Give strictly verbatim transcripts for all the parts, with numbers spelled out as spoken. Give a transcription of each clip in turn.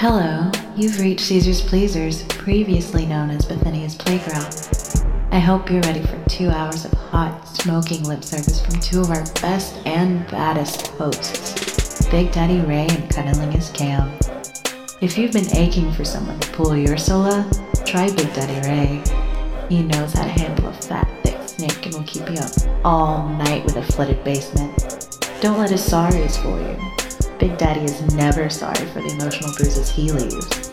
Hello, you've reached Caesar's Pleasers, previously known as Bethania's Playground. I hope you're ready for two hours of hot, smoking lip service from two of our best and baddest hosts, Big Daddy Ray and Cunnilingus Cam. If you've been aching for someone to pull your sola, try Big Daddy Ray. He knows how to handle a fat, thick snake and will keep you up all night with a flooded basement. Don't let his sorries fool you. Big Daddy is never sorry for the emotional bruises he leaves.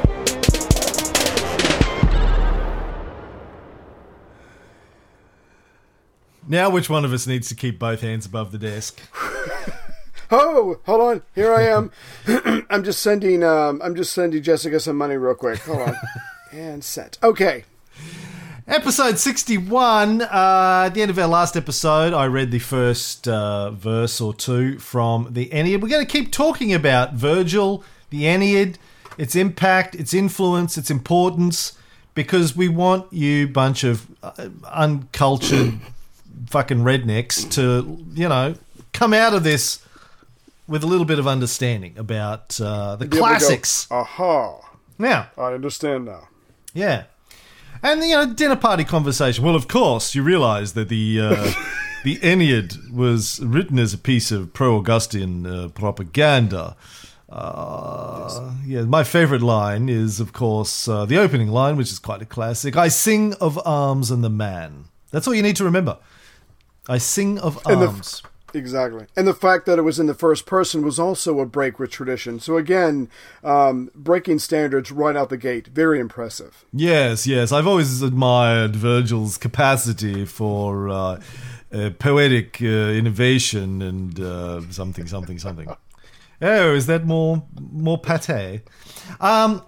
Now which one of us needs to keep both hands above the desk? Oh, hold on. Here I am. I'm just sending um, I'm just sending Jessica some money real quick. Hold on. And set. Okay. Episode sixty-one. Uh, at the end of our last episode, I read the first uh, verse or two from the Aeneid. We're going to keep talking about Virgil, the Aeneid, its impact, its influence, its importance, because we want you bunch of uh, uncultured fucking rednecks to, you know, come out of this with a little bit of understanding about uh, the classics. Go, aha. Now. I understand now. Yeah. And, you know, dinner party conversation. Well, of course, you realise that the uh, the Aeneid was written as a piece of pro-Augustan uh, propaganda. Uh, yeah, my favourite line is, of course, uh, the opening line, which is quite a classic. I sing of arms and the man. That's all you need to remember. I sing of and arms. The, exactly. And the fact that it was in the first person was also a break with tradition. So again, um, breaking standards right out the gate. Very impressive. Yes, yes. I've always admired Virgil's capacity for uh, uh, poetic uh, innovation and uh, something, something, something. Oh, is that more more pate? Um,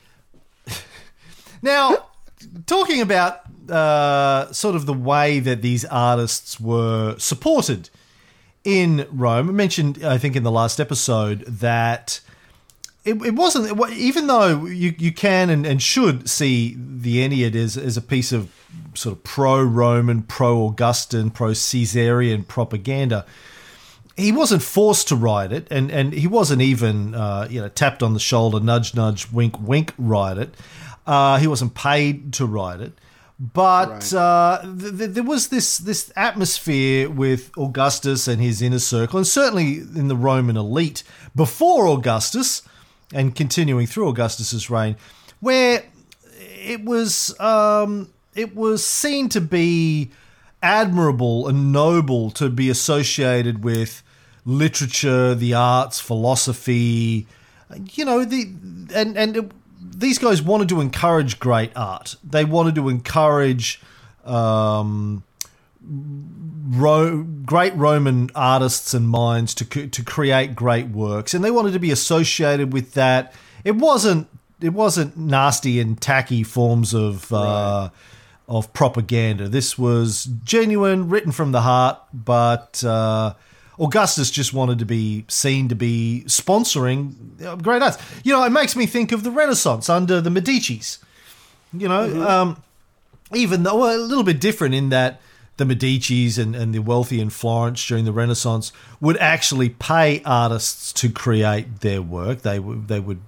now, talking about uh, sort of the way that these artists were supported in Rome, I mentioned, I think, in the last episode that it, it wasn't, even though you, you can and, and should see the Aeneid as, as a piece of sort of pro-Roman, pro-Augustan, pro-Caesarian propaganda, he wasn't forced to write it, and, and he wasn't even uh, you know tapped on the shoulder, nudge, nudge, wink, wink, write it. Uh, he wasn't paid to write it. But right. uh, th- th- there was this this atmosphere with Augustus and his inner circle, and certainly in the Roman elite before Augustus and continuing through Augustus's reign, where it was um, it was seen to be admirable and noble to be associated with literature, the arts, philosophy, you know, the and and. It, These guys wanted to encourage great art. They wanted to encourage um, Ro- great Roman artists and minds to to create great works, and they wanted to be associated with that. It wasn't it wasn't nasty and tacky forms of uh, right. of propaganda. This was genuine, written from the heart, but. Uh, Augustus just wanted to be seen to be sponsoring great arts. You know, it makes me think of the Renaissance under the Medicis. You know, mm-hmm. um, even though well, a little bit different in that the Medicis and, and the wealthy in Florence during the Renaissance would actually pay artists to create their work. They would they would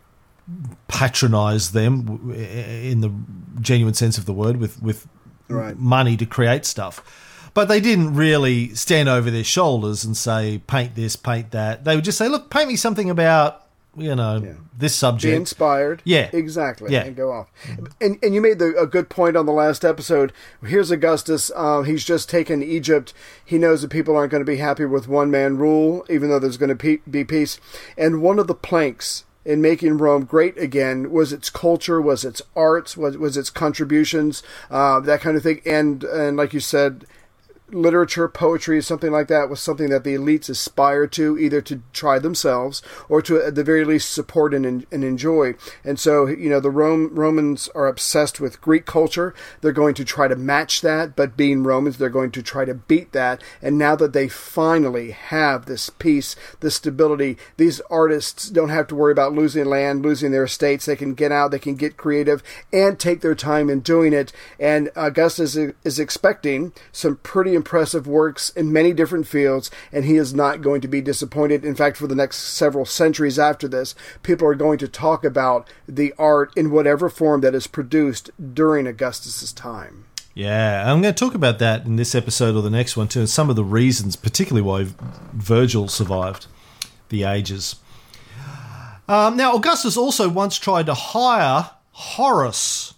patronise them in the genuine sense of the word with with right. money to create stuff. But they didn't really stand over their shoulders and say, paint this, paint that. They would just say, look, paint me something about, you know, yeah. this subject. Be inspired. Yeah. Exactly. Yeah. And go off. And and you made the, a good point on the last episode. Here's Augustus. Uh, he's just taken Egypt. He knows that people aren't going to be happy with one-man rule, even though there's going to pe- be peace. And one of the planks in making Rome great again was its culture, was its arts, was, was its contributions, uh, that kind of thing. And and like you said, literature, poetry, something like that was something that the elites aspired to, either to try themselves or to, at the very least, support and, and enjoy. And so, you know, the Rome, Romans are obsessed with Greek culture. They're going to try to match that, but being Romans, they're going to try to beat that. And now that they finally have this peace, this stability, these artists don't have to worry about losing land, losing their estates. They can get out, they can get creative, and take their time in doing it. And Augustus is, is expecting some pretty impressive works in many different fields, and he is not going to be disappointed. In fact, for the next several centuries after this, people are going to talk about the art in whatever form that is produced during Augustus's time. Yeah, I'm going to talk about that in this episode or the next one too, and some of the reasons, particularly why Virgil survived the ages. Um, now, Augustus also once tried to hire Horace,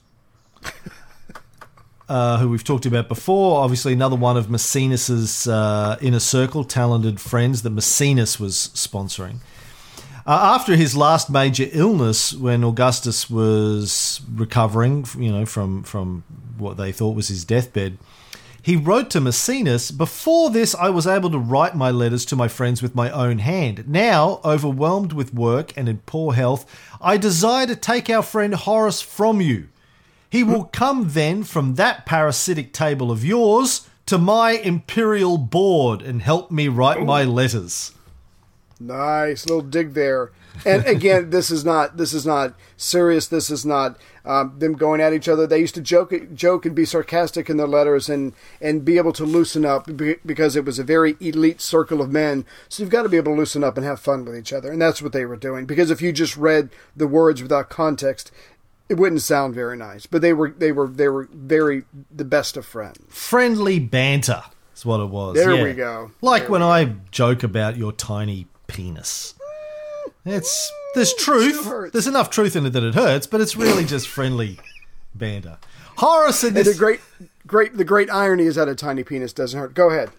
uh, who we've talked about before, obviously another one of Maecenas' uh, inner circle, talented friends that Maecenas was sponsoring. Uh, after his last major illness, when Augustus was recovering, you know, from, from what they thought was his deathbed, he wrote to Maecenas, "Before this, I was able to write my letters to my friends with my own hand. Now, overwhelmed with work and in poor health, I desire to take our friend Horace from you. He will come then from that parasitic table of yours to my imperial board and help me write my letters." Nice little dig there. And again, this is not this is not serious. This is not um, them going at each other. They used to joke joke and be sarcastic in their letters and, and be able to loosen up because it was a very elite circle of men. So you've got to be able to loosen up and have fun with each other. And that's what they were doing. Because if you just read the words without context, it wouldn't sound very nice. But they were they were they were very the best of friends. Friendly banter is what it was. There yeah. we go. Like there when I joke about your tiny penis. It's there's truth. There's enough truth in it that it hurts, but it's really just friendly banter. Horace and this. And the great, great, the great irony is that a tiny penis doesn't hurt. Go ahead.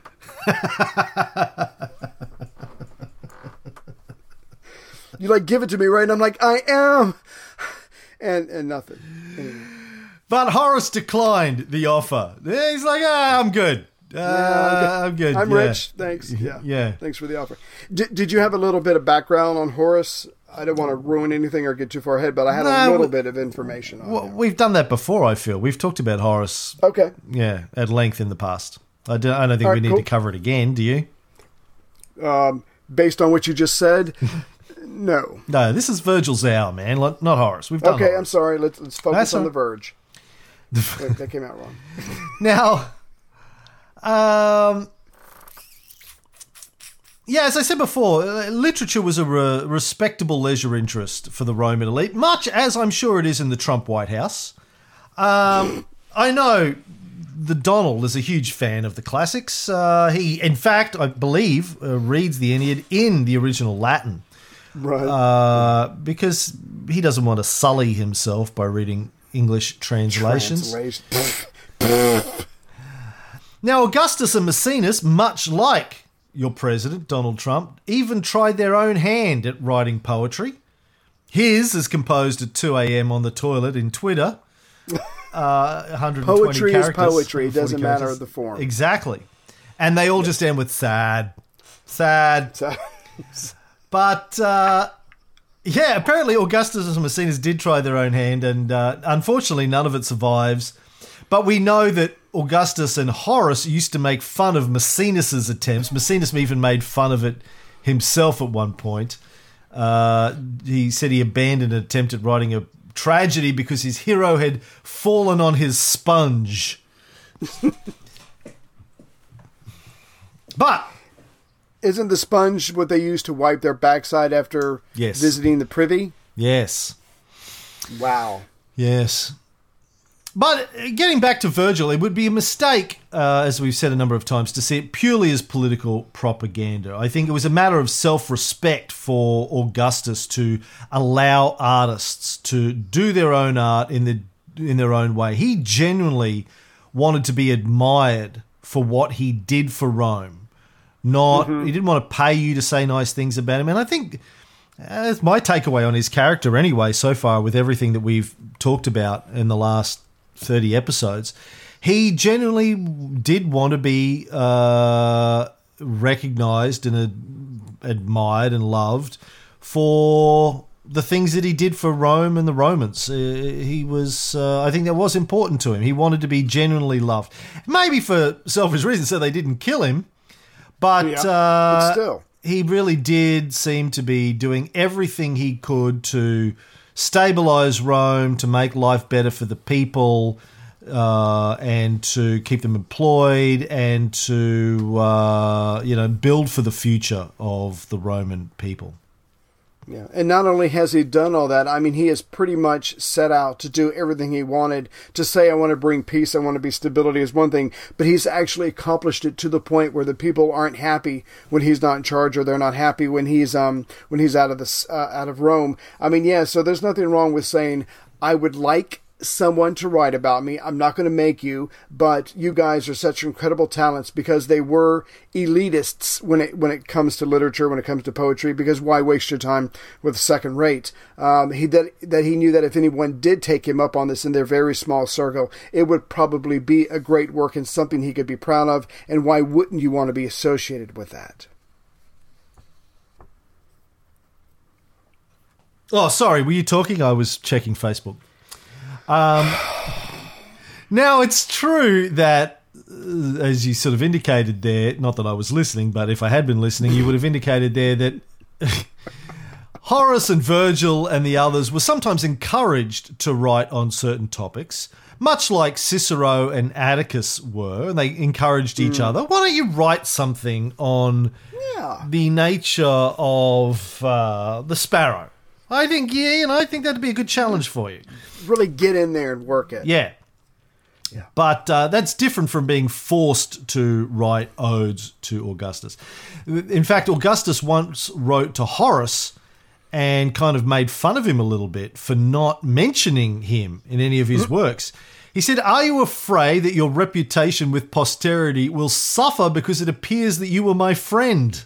You like give it to me, right? And I'm like, I am, and and nothing. Anyway. But Horace declined the offer. He's like, ah, I'm good. Uh, yeah, I'm good. I'm yeah. rich. Thanks. Yeah. Yeah. Thanks for the offer. Did, did you have a little bit of background on Horace? I don't want to ruin anything or get too far ahead, but I had no, a little we, bit of information on well, him. We've done that before, I feel. We've talked about Horace. Okay. Yeah, at length in the past. I don't, I don't think All we right, need cool. to cover it again, do you? Um, based on what you just said, no. No, this is Virgil's hour, man, not Horace. We've done Okay, Horace. I'm sorry. Let's, let's focus That's on all... The Verge. Wait, that came out wrong. Now... Um, yeah, as I said before, literature was a re- respectable leisure interest for the Roman elite, much as I'm sure it is in the Trump White House. Um, I know the Donald is a huge fan of the classics. Uh, he, in fact, I believe, uh, reads the Aeneid in the original Latin. Right. Uh, because he doesn't want to sully himself by reading English translations. Translation. Now, Augustus and Maecenas, much like your president, Donald Trump, even tried their own hand at writing poetry. His is composed at two a.m. on the toilet in Twitter. Uh, one hundred twenty Poetry characters. is poetry. It doesn't characters. matter the form. Exactly. And they all yeah. just end with sad. Sad. sad. But, uh, yeah, apparently Augustus and Maecenas did try their own hand, and uh, unfortunately none of it survives. But we know that Augustus and Horace used to make fun of Maecenas' attempts. Maecenas even made fun of it himself at one point. Uh, he said he abandoned an attempt at writing a tragedy because his hero had fallen on his sponge. But... Isn't the sponge what they use to wipe their backside after yes. visiting the privy? Yes. Wow. Yes. But getting back to Virgil, it would be a mistake, uh, as we've said a number of times, to see it purely as political propaganda. I think it was a matter of self-respect for Augustus to allow artists to do their own art in the in their own way. He genuinely wanted to be admired for what he did for Rome. Not mm-hmm. He didn't want to pay you to say nice things about him. And I think uh, that's my takeaway on his character anyway so far with everything that we've talked about in the last thirty episodes. He genuinely did want to be uh, recognised and uh, admired and loved for the things that he did for Rome and the Romans. Uh, he was, uh, I think that was important to him. He wanted to be genuinely loved. Maybe for selfish reasons, so they didn't kill him. But, yeah, uh, but still. He really did seem to be doing everything he could to stabilise Rome, to make life better for the people, uh, and to keep them employed and to, uh, you know, build for the future of the Roman people. Yeah, and not only has he done all that, I mean, he has pretty much set out to do everything he wanted. To say, I want to bring peace, I want to be stability is one thing, but he's actually accomplished it to the point where the people aren't happy when he's not in charge, or they're not happy when he's um when he's out of the uh, out of Rome. I mean, yeah, so there's nothing wrong with saying, I would like someone to write about me. I'm not going to make you, but you guys are such incredible talents, because they were elitists when it when it comes to literature, when it comes to poetry, because why waste your time with second rate? Um, he that that he knew that if anyone did take him up on this in their very small circle, it would probably be a great work and something he could be proud of, and why wouldn't you want to be associated with that? Oh, sorry, were you talking? I was checking Facebook. Um, now, it's true that, uh, as you sort of indicated there, not that I was listening, but if I had been listening, you would have indicated there that Horace and Virgil and the others were sometimes encouraged to write on certain topics, much like Cicero and Atticus were, and they encouraged each mm. other. Why don't you write something on yeah. the nature of uh, the sparrow? I think, yeah, you know, I think that'd be a good challenge for you. Really get in there and work it. Yeah. Yeah. But uh, that's different from being forced to write odes to Augustus. In fact, Augustus once wrote to Horace and kind of made fun of him a little bit for not mentioning him in any of his works. He said, "Are you afraid that your reputation with posterity will suffer because it appears that you were my friend?"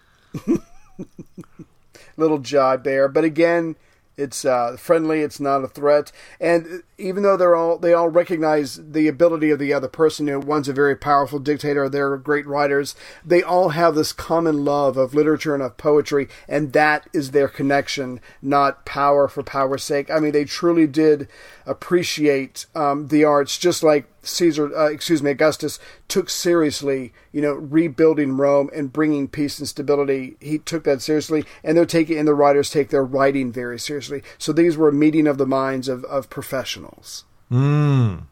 Little jibe there, but again, it's uh, friendly. It's not a threat, and even though they're all they all recognize the ability of the other person, you know, one's a very powerful dictator, they're great writers. They all have this common love of literature and of poetry, and that is their connection, not power for power's sake. I mean, they truly did appreciate um, the arts, just like Caesar, uh, excuse me, Augustus took seriously, you know, rebuilding Rome and bringing peace and stability. He took that seriously, and they're taking, and the writers take their writing very seriously. So these were a meeting of the minds of, of professionals. Mm.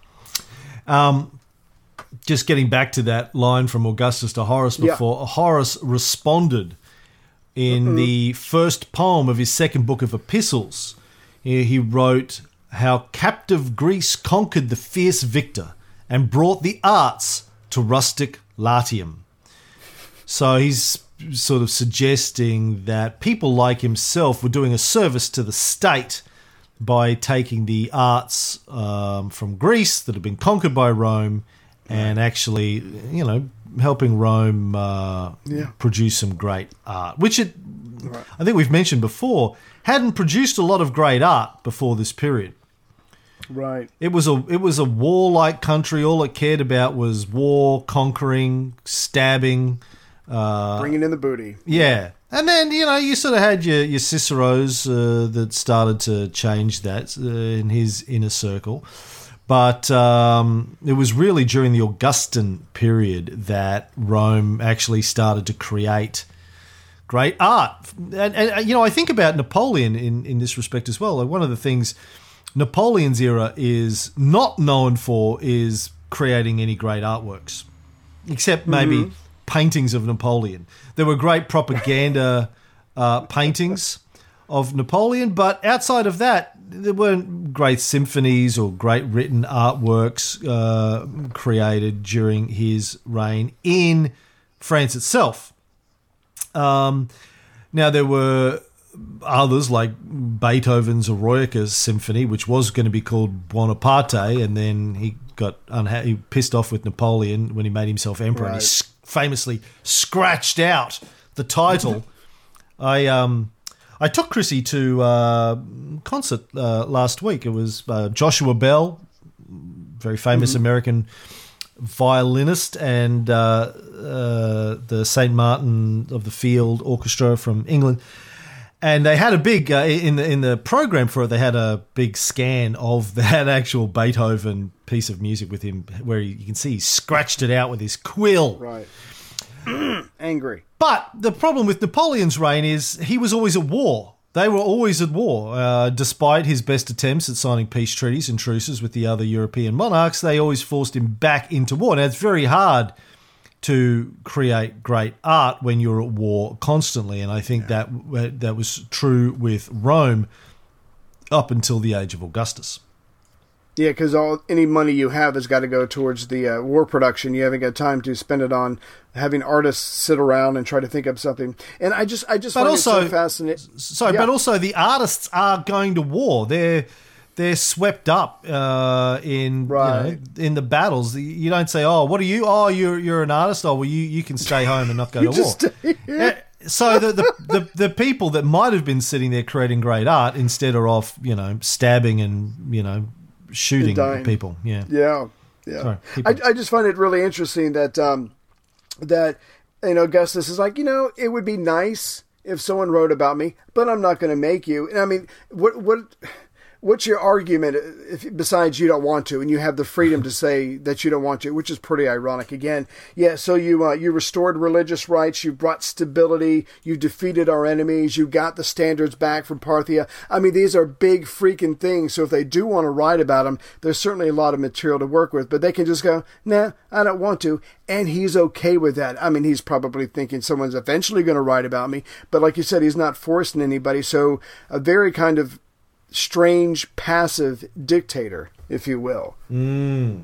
Um, just getting back to that line from Augustus to Horace before, yeah. Horace responded in mm-hmm. the first poem of his second book of epistles. He, he wrote how captive Greece conquered the fierce victor and brought the arts to rustic Latium. So he's sort of suggesting that people like himself were doing a service to the state by taking the arts um, from Greece that had been conquered by Rome and actually, you know, helping Rome uh, yeah. produce some great art, which it, right. I think we've mentioned before, hadn't produced a lot of great art before this period. Right. It was a it was a warlike country. All it cared about was war, conquering, stabbing, uh, bringing in the booty. Yeah, and then you know you sort of had your your Ciceros uh, that started to change that uh, in his inner circle, but um, it was really during the Augustan period that Rome actually started to create great art. And, and you know I think about Napoleon in in this respect as well. Like one of the things Napoleon's era is not known for is creating any great artworks, except maybe mm-hmm. paintings of Napoleon. There were great propaganda uh, paintings of Napoleon, but outside of that, there weren't great symphonies or great written artworks uh, created during his reign in France itself. Um, now, there were others like Beethoven's Eroica Symphony, which was going to be called Buonaparte, and then he got unha- he pissed off with Napoleon when he made himself emperor, right. and he famously scratched out the title. I um I took Chrissy to a concert uh, last week. It was uh, Joshua Bell, very famous mm-hmm. American violinist, and uh, uh, the Saint Martin of the Field Orchestra from England. And they had a big uh, in the in the program for it. They had a big scan of that actual Beethoven piece of music with him, where you can see he scratched it out with his quill. Right, angry. But the problem with Napoleon's reign is he was always at war. They were always at war. Uh, despite his best attempts at signing peace treaties and truces with the other European monarchs, they always forced him back into war. Now, it's very hard to create great art when you're at war constantly, and I think yeah. that that was true with Rome up until the age of Augustus. Yeah, because all any money you have has got to go towards the uh, war production. You haven't got time to spend it on having artists sit around and try to think up something. And I just, I just but find also, it so fascinating. Sorry, yeah. but also the artists are going to war. They're they're swept up uh, in right. you know, in the battles. You don't say, "Oh, what are you? Oh, you're you're an artist. Oh, well, you, you can stay home and not go to war." Stay here. So the, the, the, the people that might have been sitting there creating great art instead are off, you know, stabbing and, you know, shooting people. Yeah. Yeah. Yeah. Sorry, I, I just find it really interesting that, um, that, you know, Augustus is like, you know, it would be nice if someone wrote about me, but I'm not going to make you. And I mean, what, what, what's your argument if, besides you don't want to, and you have the freedom to say that you don't want to, which is pretty ironic. Again, yeah, so you uh, you restored religious rights, you brought stability, you defeated our enemies, you got the standards back from Parthia. I mean, these are big freaking things, so if they do want to write about them, there's certainly a lot of material to work with, but they can just go, nah, I don't want to, and he's okay with that. I mean, he's probably thinking someone's eventually going to write about me, but like you said, he's not forcing anybody, so a very kind of strange, passive dictator, if you will. Mm.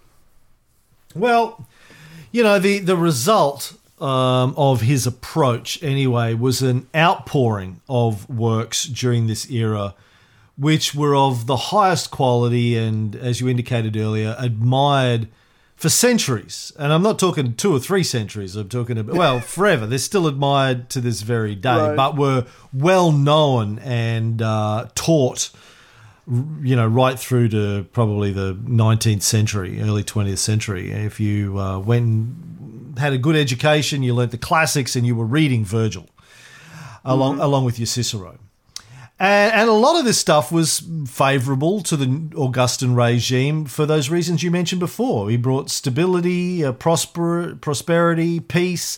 Well, you know, the, the result um, of his approach, anyway, was an outpouring of works during this era, which were of the highest quality and, as you indicated earlier, admired for centuries. And I'm not talking two or three centuries. I'm talking about, well, forever. They're still admired to this very day, right. but were well known and uh, taught, you know, right through to probably the nineteenth century, early twentieth century. If you uh, went and had a good education, you learnt the classics and you were reading Virgil along, mm-hmm. along with your Cicero. And, and a lot of this stuff was favourable to the Augustan regime for those reasons you mentioned before. He brought stability, uh, prosper, prosperity, peace.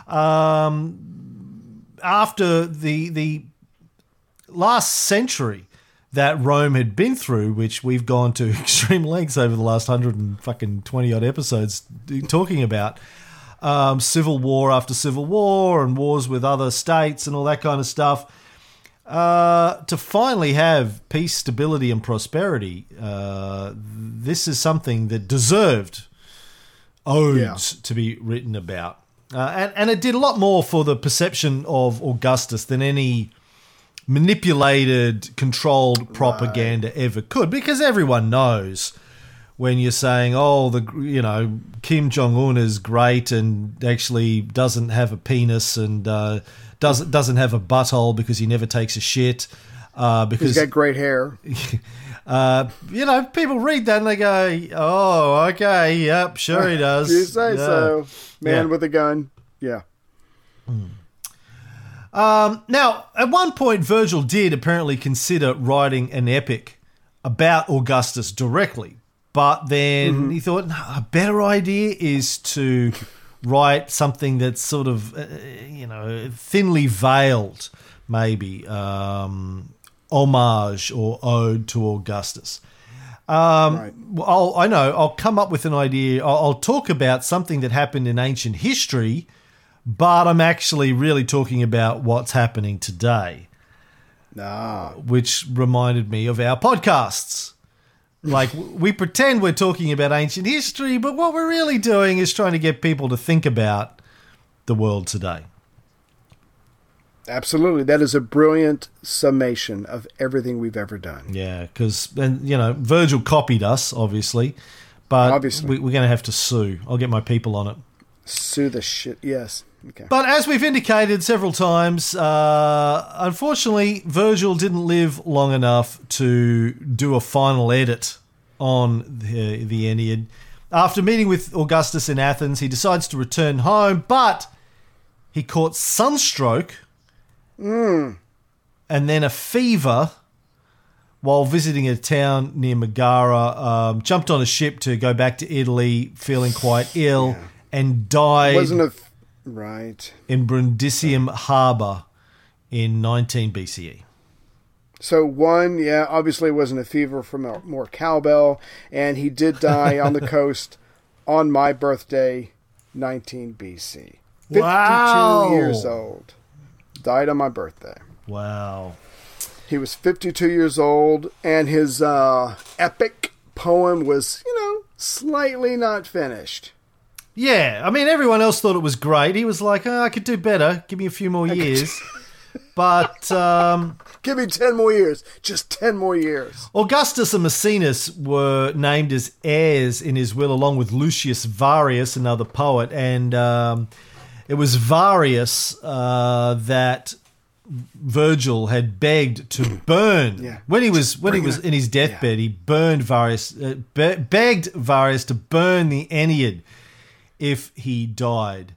Um, after the the last century that Rome had been through, which we've gone to extreme lengths over the last hundred and fucking twenty odd episodes talking about, um, civil war after civil war and wars with other states and all that kind of stuff. Uh, to finally have peace, stability, and prosperity, uh, this is something that deserved odes yeah. to be written about. Uh, and, and it did a lot more for the perception of Augustus than any manipulated, controlled propaganda right. ever could, because everyone knows when you're saying, oh, the you know, Kim Jong-un is great and actually doesn't have a penis and uh, doesn't doesn't have a butthole because he never takes a shit. Uh, because he's got great hair. uh, you know, people read that and they go, oh, okay, yep, sure he does. You say yeah. so. Man yeah. with a gun. Yeah. Hmm. Um, now, at one point, Virgil did apparently consider writing an epic about Augustus directly. But then mm-hmm. he thought, no, a better idea is to write something that's sort of, uh, you know, thinly veiled, maybe, um, homage or ode to Augustus. Um, right. I'll, I know, I'll come up with an idea. I'll, I'll talk about something that happened in ancient history, but I'm actually really talking about what's happening today. Ah. Which reminded me of our podcasts. Like, we pretend we're talking about ancient history, but what we're really doing is trying to get people to think about the world today. Absolutely. That is a brilliant summation of everything we've ever done. Yeah, because, you know, Virgil copied us, obviously, but obviously. We, we're going to have to sue. I'll get my people on it. Sue the shit, yes. Okay. But as we've indicated several times, uh, unfortunately, Virgil didn't live long enough to do a final edit on the, the Aeneid. After meeting with Augustus in Athens, he decides to return home, but he caught sunstroke mm. and then a fever while visiting a town near Megara, um, jumped on a ship to go back to Italy, feeling quite ill, yeah. and died... Wasn't a... Right. in Brundisium Harbour in nineteen B C E. So one, yeah, obviously wasn't a fever from more cowbell, and he did die on the coast on my birthday, nineteen B C. fifty-two Wow. years old. Died on my birthday. Wow. He was fifty-two years old, and his uh, epic poem was, you know, slightly not finished. Yeah, I mean, everyone else thought it was great. He was like, oh, I could do better. Give me a few more years. But um, give me ten more years. Just ten more years. Augustus and Maecenas were named as heirs in his will, along with Lucius Varius, another poet. And um, it was Varius uh, that Virgil had begged to burn. Yeah. When he was when Bring he was it. in his deathbed, Yeah. he burned Varius, uh, be- begged Varius to burn the Aeneid if he died.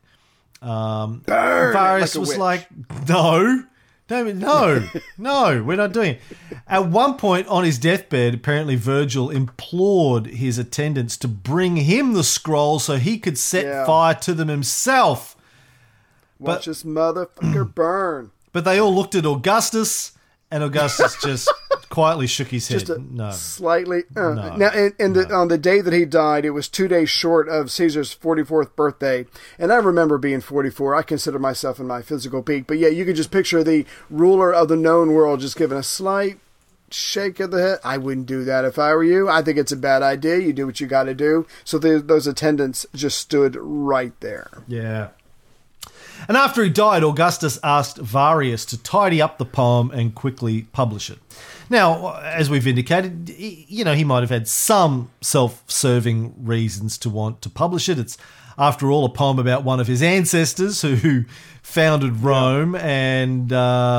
Um, Burn it Varius like a was witch. like, no, no, no, no, we're not doing it. At one point on his deathbed, apparently Virgil implored his attendants to bring him the scroll so he could set Yeah. fire to them himself. Watch But- this motherfucker burn. But they all looked at Augustus, and Augustus just quietly shook his head. Just a no. slightly. Uh. No. Now, and, and the, on the day that he died, it was two days short of Caesar's forty-fourth birthday. And I remember being forty-four. I consider myself in my physical peak. But yeah, you could just picture the ruler of the known world just giving a slight shake of the head. I wouldn't do that if I were you. I think it's a bad idea. You do what you got to do. So the, those attendants just stood right there. Yeah. And after he died, Augustus asked Varius to tidy up the poem and quickly publish it. Now, as we've indicated, he- you know, he might have had some self-serving reasons to want to publish it. It's, after all, a poem about one of his ancestors who, who founded Rome, and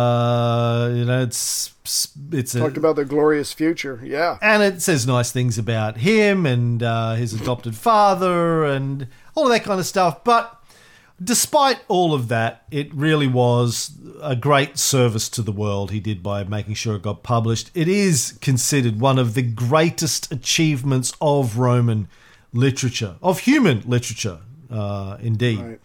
uh, you know, it's it's a, Talked about the glorious future. Yeah. and it says nice things about him and uh, his adopted father and all of that kind of stuff. But despite all of that, it really was a great service to the world he did by making sure it got published. It is considered one of the greatest achievements of Roman literature, of human literature, uh, indeed. Right.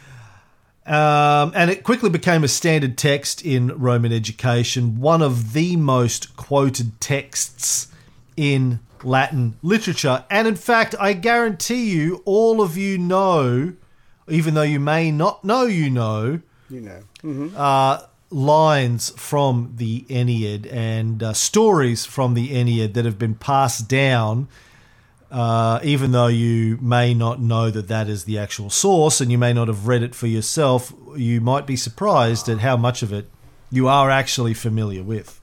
Um, and it quickly became a standard text in Roman education, one of the most quoted texts in Latin literature. And in fact, I guarantee you, all of you know, even though you may not know you know, You know. Mm-hmm. uh, lines from the Aeneid and uh, stories from the Aeneid that have been passed down, uh, even though you may not know that that is the actual source and you may not have read it for yourself, you might be surprised at how much of it you are actually familiar with.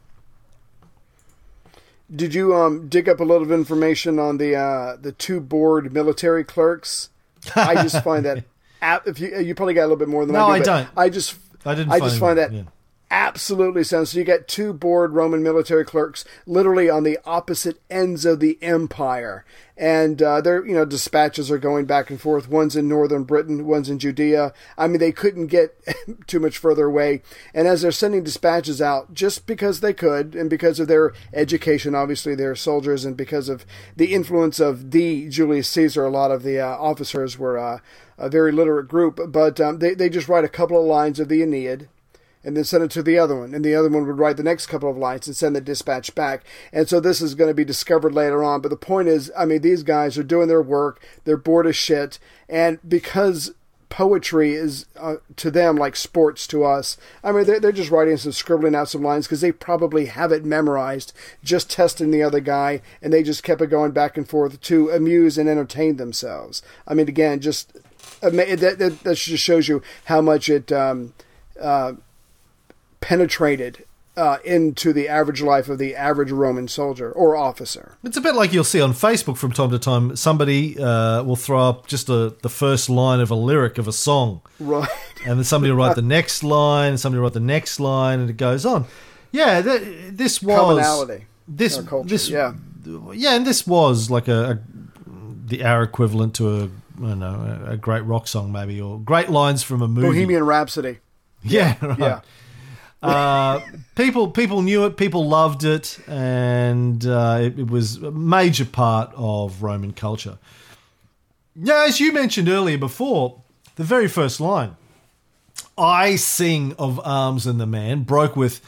Did you um, dig up a lot of information on the uh, the two bored military clerks? I just find that ap- if you you probably got a little bit more than No, I do. I but don't. I just I didn't. I find just find that yeah. absolutely sense. So you got two bored Roman military clerks, literally on the opposite ends of the empire, and uh, their you know dispatches are going back and forth. One's in northern Britain, one's in Judea. I mean, they couldn't get too much further away. And as they're sending dispatches out, just because they could, and because of their education, obviously they're soldiers, and because of the influence of the Julius Caesar, a lot of the uh, officers were uh, a very literate group. But um, they they just write a couple of lines of the Aeneid, and then send it to the other one. And the other one would write the next couple of lines and send the dispatch back. And so this is going to be discovered later on. But the point is, I mean, these guys are doing their work. They're bored as shit. And because poetry is, uh, to them, like sports to us, I mean, they're, they're just writing some, scribbling out some lines because they probably have it memorized, just testing the other guy. And they just kept it going back and forth to amuse and entertain themselves. I mean, again, just that, that, that just shows you how much it... Um, uh, penetrated uh, into the average life of the average Roman soldier or officer. It's a bit like you'll see on Facebook from time to time. Somebody uh, will throw up just a, the first line of a lyric of a song. Right. And then somebody will write the next line, and somebody will write the next line, and it goes on. Yeah, th- this was... Commonality. This, Our culture, this, yeah. Yeah, and this was like a, a the our equivalent to a, I don't know, a, a great rock song maybe, or great lines from a movie. Bohemian Rhapsody. Yeah, right. Yeah. uh, people people knew it, people loved it, and uh, it, it was a major part of Roman culture. Yeah, as you mentioned earlier before, the very first line, I sing of arms and the man, broke with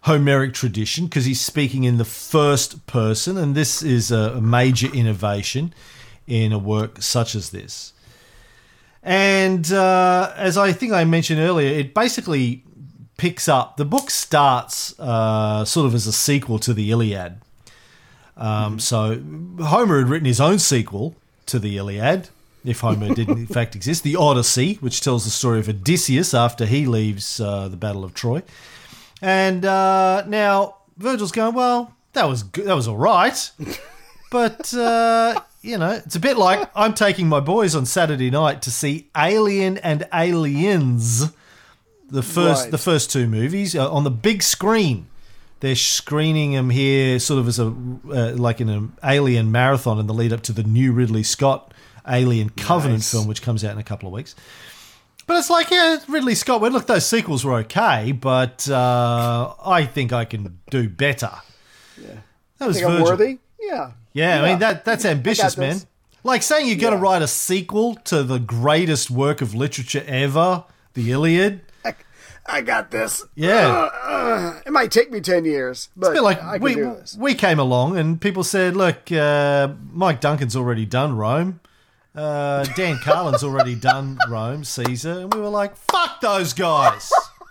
Homeric tradition because he's speaking in the first person, and this is a major innovation in a work such as this. And uh, as I think I mentioned earlier, it basically picks up. The book starts uh, sort of as a sequel to the Iliad. Um, so Homer had written his own sequel to the Iliad, if Homer didn't in fact exist, the Odyssey, which tells the story of Odysseus after he leaves uh, the Battle of Troy. And uh, now Virgil's going, well, that was good. That was all right. But, uh, you know, it's a bit like I'm taking my boys on Saturday night to see Alien and Aliens, the first Right. the first two movies, uh, on the big screen. They're screening them here sort of as a uh, like in an Alien marathon in the lead up to the new Ridley Scott Alien Covenant Nice. film, which comes out in a couple of weeks. But it's like, yeah, Ridley Scott went, look, those sequels were okay, but uh, I think I can do better. Yeah. That was Think I'm Virgil. worthy? Yeah. Yeah, I mean, that that's I ambitious, got this. man. Like saying you're going to Yeah. write a sequel to the greatest work of literature ever, the Iliad. I got this. Yeah. Uh, uh, it might take me ten years, but It's a bit like I can we, do this. we came along and people said, look, uh, Mike Duncan's already done Rome. Uh, Dan Carlin's already done Rome, Caesar. And we were like, fuck those guys.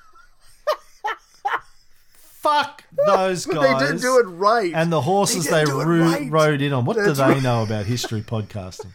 Fuck those But guys. they did do it right. And the horses They they, did do it ro- right. rode in on. What That's do they right. know about history podcasting?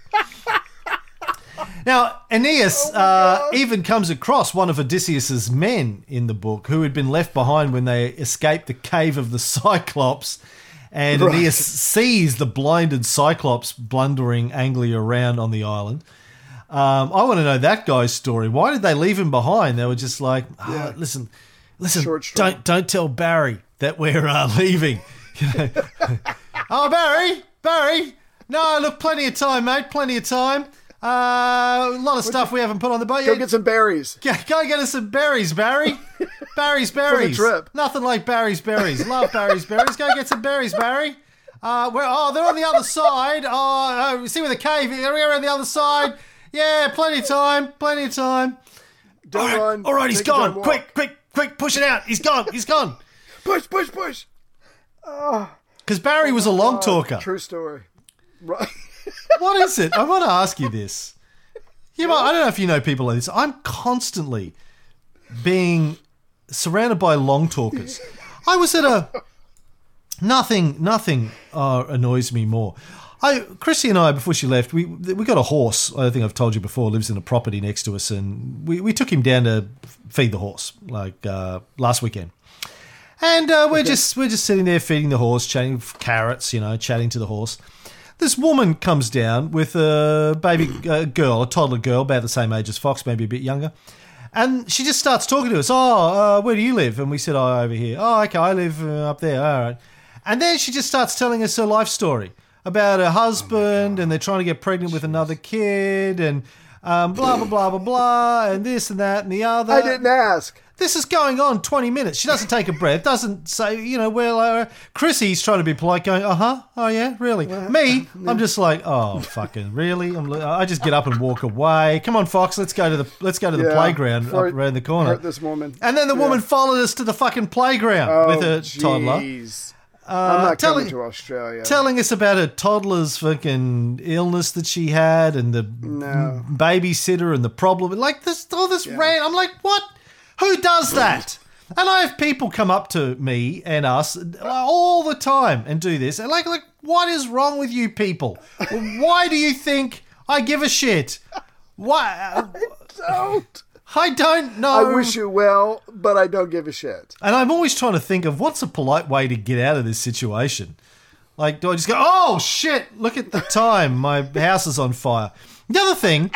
Now, Aeneas Oh uh, even comes across one of Odysseus's men in the book who had been left behind when they escaped the cave of the Cyclops. And Right. Aeneas sees the blinded Cyclops blundering angrily around on the island. Um, I want to know that guy's story. Why did they leave him behind? They were just like, oh, Yeah. listen, listen, Short straw. don't don't tell Barry that we're uh, leaving. You know? Oh, Barry, Barry. No, look, plenty of time, mate. Plenty of time. Uh, a lot of stuff we haven't put on the boat Go yet. get some berries. Go, go get us some berries, Barry. Barry's berries. trip. Nothing like Barry's berries. Love Barry's berries. Go get some berries, Barry. Uh, where? Oh, they're on the other side. Oh, oh see where the cave is. They're on the other side. Yeah, plenty of time. Plenty of time. Don't All right, run. all right, he's Take your gone. time, walk. Quick, quick, quick, push it out. He's gone. He's gone. Push, push, push. Because Barry was a long talker. True story. Right. What is it? I want to ask you this. You know, I don't know if you know people like this. I'm constantly being surrounded by long talkers. I was at a nothing. Nothing uh, annoys me more. I Chrissy and I, before she left, we we got a horse. I think I've told you before. Lives in a property next to us, and we, we took him down to feed the horse like uh, last weekend. And uh, we're just we're just sitting there feeding the horse, chatting carrots, you know, chatting to the horse. This woman comes down with a baby uh, girl, a toddler girl, about the same age as Fox, maybe a bit younger. And she just starts talking to us. Oh, uh, where do you live? And we said, oh, over here. Oh, okay, I live uh, up there. All right. And then she just starts telling us her life story about her husband, and they're trying to get pregnant with another kid, and um, blah, blah, blah, blah, blah, and this and that and the other. I didn't ask. This is going on twenty minutes. She doesn't take a breath, doesn't say, you know, well, uh, Chrissy's trying to be polite, going, uh-huh, oh, yeah, really? Me, I'm just like, oh, fucking, really? I'm, li- I just get up and walk away. Come on, Fox, let's go to the let's go to the Yeah, playground before up around the corner. Hurt this woman. And then the Yeah. woman followed us to the fucking playground Oh, with her toddler. jeez. Uh, I'm not telling, coming to Australia. telling us about her toddler's fucking illness that she had and the No. babysitter and the problem. Like this, all this rant. I'm like, what? Who does that? And I have people come up to me and us all the time and do this. And like, like, what is wrong with you people? Why do you think I give a shit? Why? Don't. I don't know. I wish you well, but I don't give a shit. And I'm always trying to think of what's a polite way to get out of this situation. Like, do I just go, oh, shit, look at the time. My house is on fire. The other thing,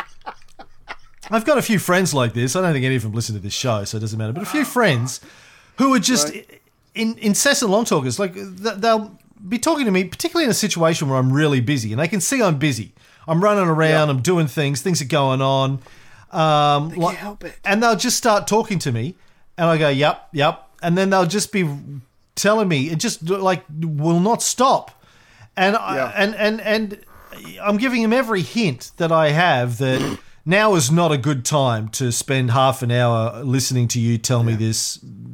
I've got a few friends like this. I don't think any of them listen to this show, so it doesn't matter. But a few friends who are just Right. in, incessant long talkers. Like, th- they'll be talking to me, particularly in a situation where I'm really busy, and they can see I'm busy. I'm running around, I'm doing things, things are going on. Um, They like, can't help it. and they'll just start talking to me, and I go, yep, yep. And then they'll just be telling me, it just like will not stop. And I, Yeah. and and and I'm giving them every hint that I have that now is not a good time to spend half an hour listening to you tell me this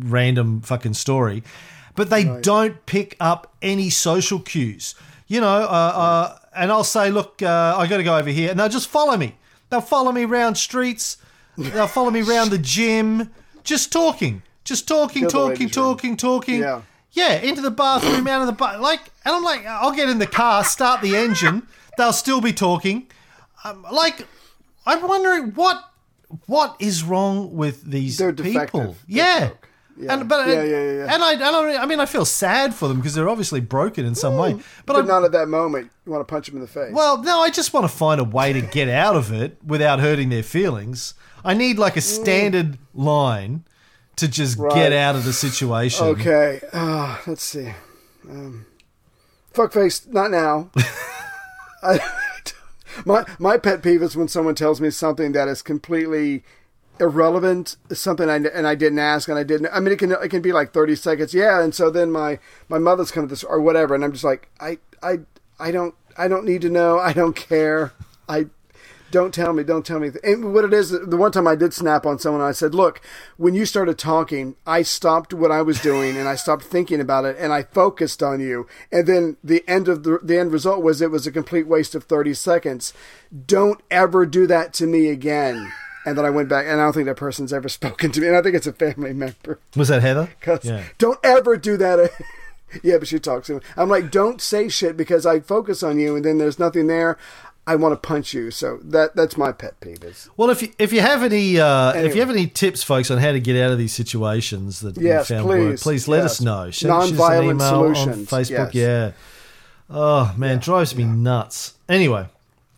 random fucking story. But they Right. don't pick up any social cues. You know, uh, uh, and I'll say, look, uh, I got to go over here. And they'll just follow me. They'll follow me around streets. They'll follow me around the gym. Just talking. Just talking, Go to the talking, ladies' room. talking, talking. Yeah. Yeah, into the bathroom, out of the bath. Like, and I'm like, I'll get in the car, start the engine. They'll still be talking. Um, like, I'm wondering what what is wrong with these They're people? defective. They Yeah. broke. Yeah. And but Yeah, yeah, yeah, yeah. and I, I don't. I mean, I feel sad for them because they're obviously broken in some way. But, But I, not at that moment. You want to punch them in the face. well, no, I just want to find a way to get out of it without hurting their feelings. I need like a standard line to just Right. get out of the situation. Okay. Uh, let's see. Um, fuckface, not now. I, my my pet peeve is when someone tells me something that is completely irrelevant, something I and I didn't ask and I didn't. I mean, it can it can be like thirty seconds. Yeah, and so then my my mother's come to this or whatever, and I'm just like, I I I don't I don't need to know. I don't care. I. Don't tell me, don't tell me. And what it is, the one time I did snap on someone, I said, look, when you started talking, I stopped what I was doing and I stopped thinking about it and I focused on you. And then the end of the, the end result was it was a complete waste of thirty seconds. Don't ever do that to me again. And then I went back and I don't think that person's ever spoken to me. And I think it's a family member. Was that Heather? 'Cause Yeah. don't ever do that. Yeah, but she talks to me. I'm like, don't say shit because I focus on you and then there's nothing there. I want to punch you. So that that's my pet peeve. Is Well, if you, if you have any uh, if Anyway. you have any tips, folks, on how to get out of these situations that Yes, you found please. work, please let Yes. us know. Send us an Nonviolent email solutions. on Facebook. Yes. Yeah. Oh man, drives me nuts. Anyway,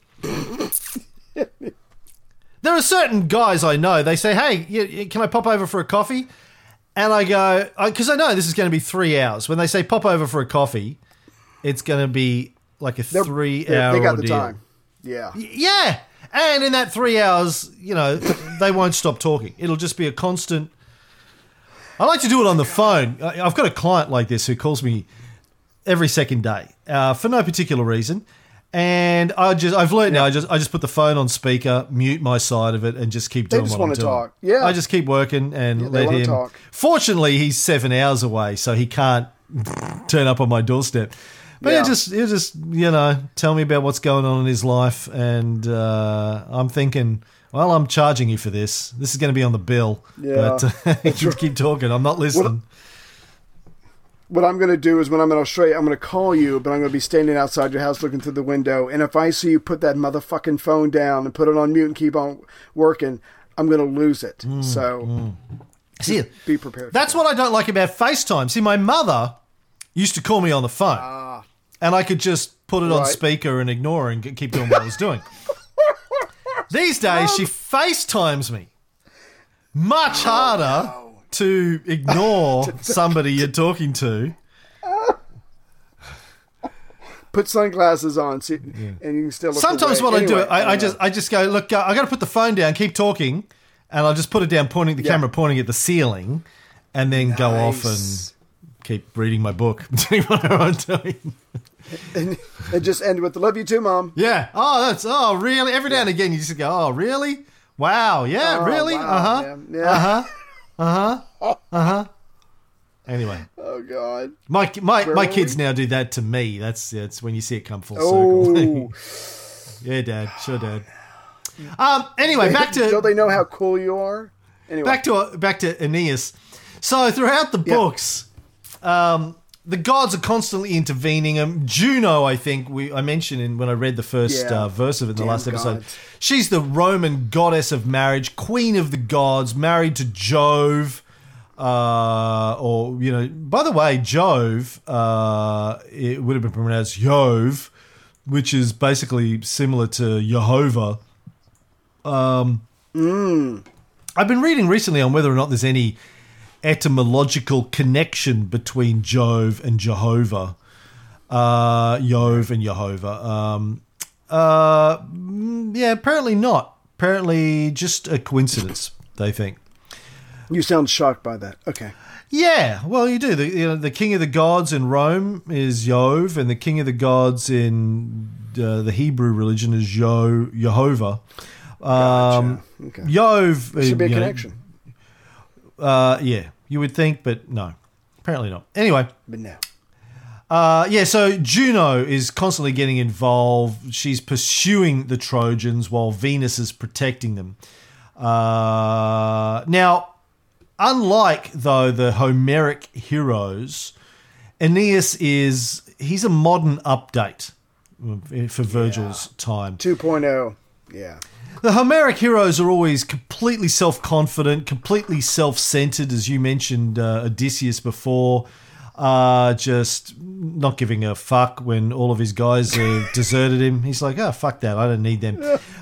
there are certain guys I know. They say, "Hey, you, you- can I pop over for a coffee?" And I go, because I know this is going to be three hours. When they say pop over for a coffee, it's going to be like a They're- three-hour They got the ordeal. time. Yeah. Yeah. And in that three hours, you know, they won't stop talking. It'll just be a constant. I like to do it on the phone. I- I've got a client like this who calls me every second day uh, for no particular reason. And I just, I've learned now, I just, I just put the phone on speaker, mute my side of it, and just keep They doing just what I'm wanna doing. talk. Yeah. I just keep working and they let wanna him. talk. Fortunately, he's seven hours away, so he can't turn up on my doorstep. But Yeah. he'll just, he'll just, you know, tell me about what's going on in his life, and uh, I'm thinking, well, I'm charging you for this. This is going to be on the bill. Yeah. But uh, keep, keep talking. I'm not listening. What I'm going to do is when I'm in Australia, I'm going to call you, but I'm going to be standing outside your house looking through the window. And if I see you put that motherfucking phone down and put it on mute and keep on working, I'm going to lose it. Mm, so See, be prepared. that's what I don't like about FaceTime. See, my mother used to call me on the phone, and I could just put it on Right. speaker and ignore and keep doing what I was doing. These days, she FaceTimes me. Much harder to ignore somebody you're talking to. Put sunglasses on, see, and you can still look Sometimes away. what I do, Anyway, I, I yeah. just I just go, look, uh, I got to put the phone down, keep talking, and I'll just put it down, pointing the Yeah. camera, pointing at the ceiling, and then go off Nice. and keep reading my book, doing whatever I'm doing. and, and just end with the love you too, Mom. Yeah. Oh, that's oh really? Every now and again, you just go, oh really? Wow. Yeah. Oh, really? wow, Uh huh. man. Yeah. Uh huh. Uh huh. Uh huh. Anyway, Oh God. my my Where my were kids we? now do that to me. That's that's when you see it come full Oh. circle. Yeah, Dad. Sure, Dad. Um. Anyway, back to Don't they know how cool you are? Anyway. back to back to Aeneas. So throughout the Yeah. books, um, the gods are constantly intervening. Um, Juno, I think we I mentioned in when I read the first Yeah. uh, verse of it in the Damn last episode. gods. She's the Roman goddess of marriage, queen of the gods, married to Jove. Uh, or you know, by the way, Jove, uh, it would have been pronounced Yov, which is basically similar to Jehovah. Um, I've been reading recently on whether or not there's any etymological connection between Jove and Jehovah, uh, Yov and Jehovah. Um, uh, mm, yeah, apparently not. Apparently, just a coincidence. They think. You sound shocked by that. Okay. Yeah, well, you do. The you know, the king of the gods in Rome is Jove, and the king of the gods in uh, the Hebrew religion is Yo Jehovah. Um, Gotcha. Okay. Jove There should be a you know, connection. Uh, yeah, you would think, but no, apparently not. Anyway. But no. Uh, yeah, so Juno is constantly getting involved. She's pursuing the Trojans while Venus is protecting them. Uh, now, unlike, though, the Homeric heroes, Aeneas is, he's a modern update for Virgil's yeah. time. two point oh, yeah. The Homeric heroes are always completely self-confident, completely self-centered, as you mentioned uh, Odysseus before. Uh, just not giving a fuck when all of his guys uh, deserted him. He's like, oh, fuck that, I don't need them.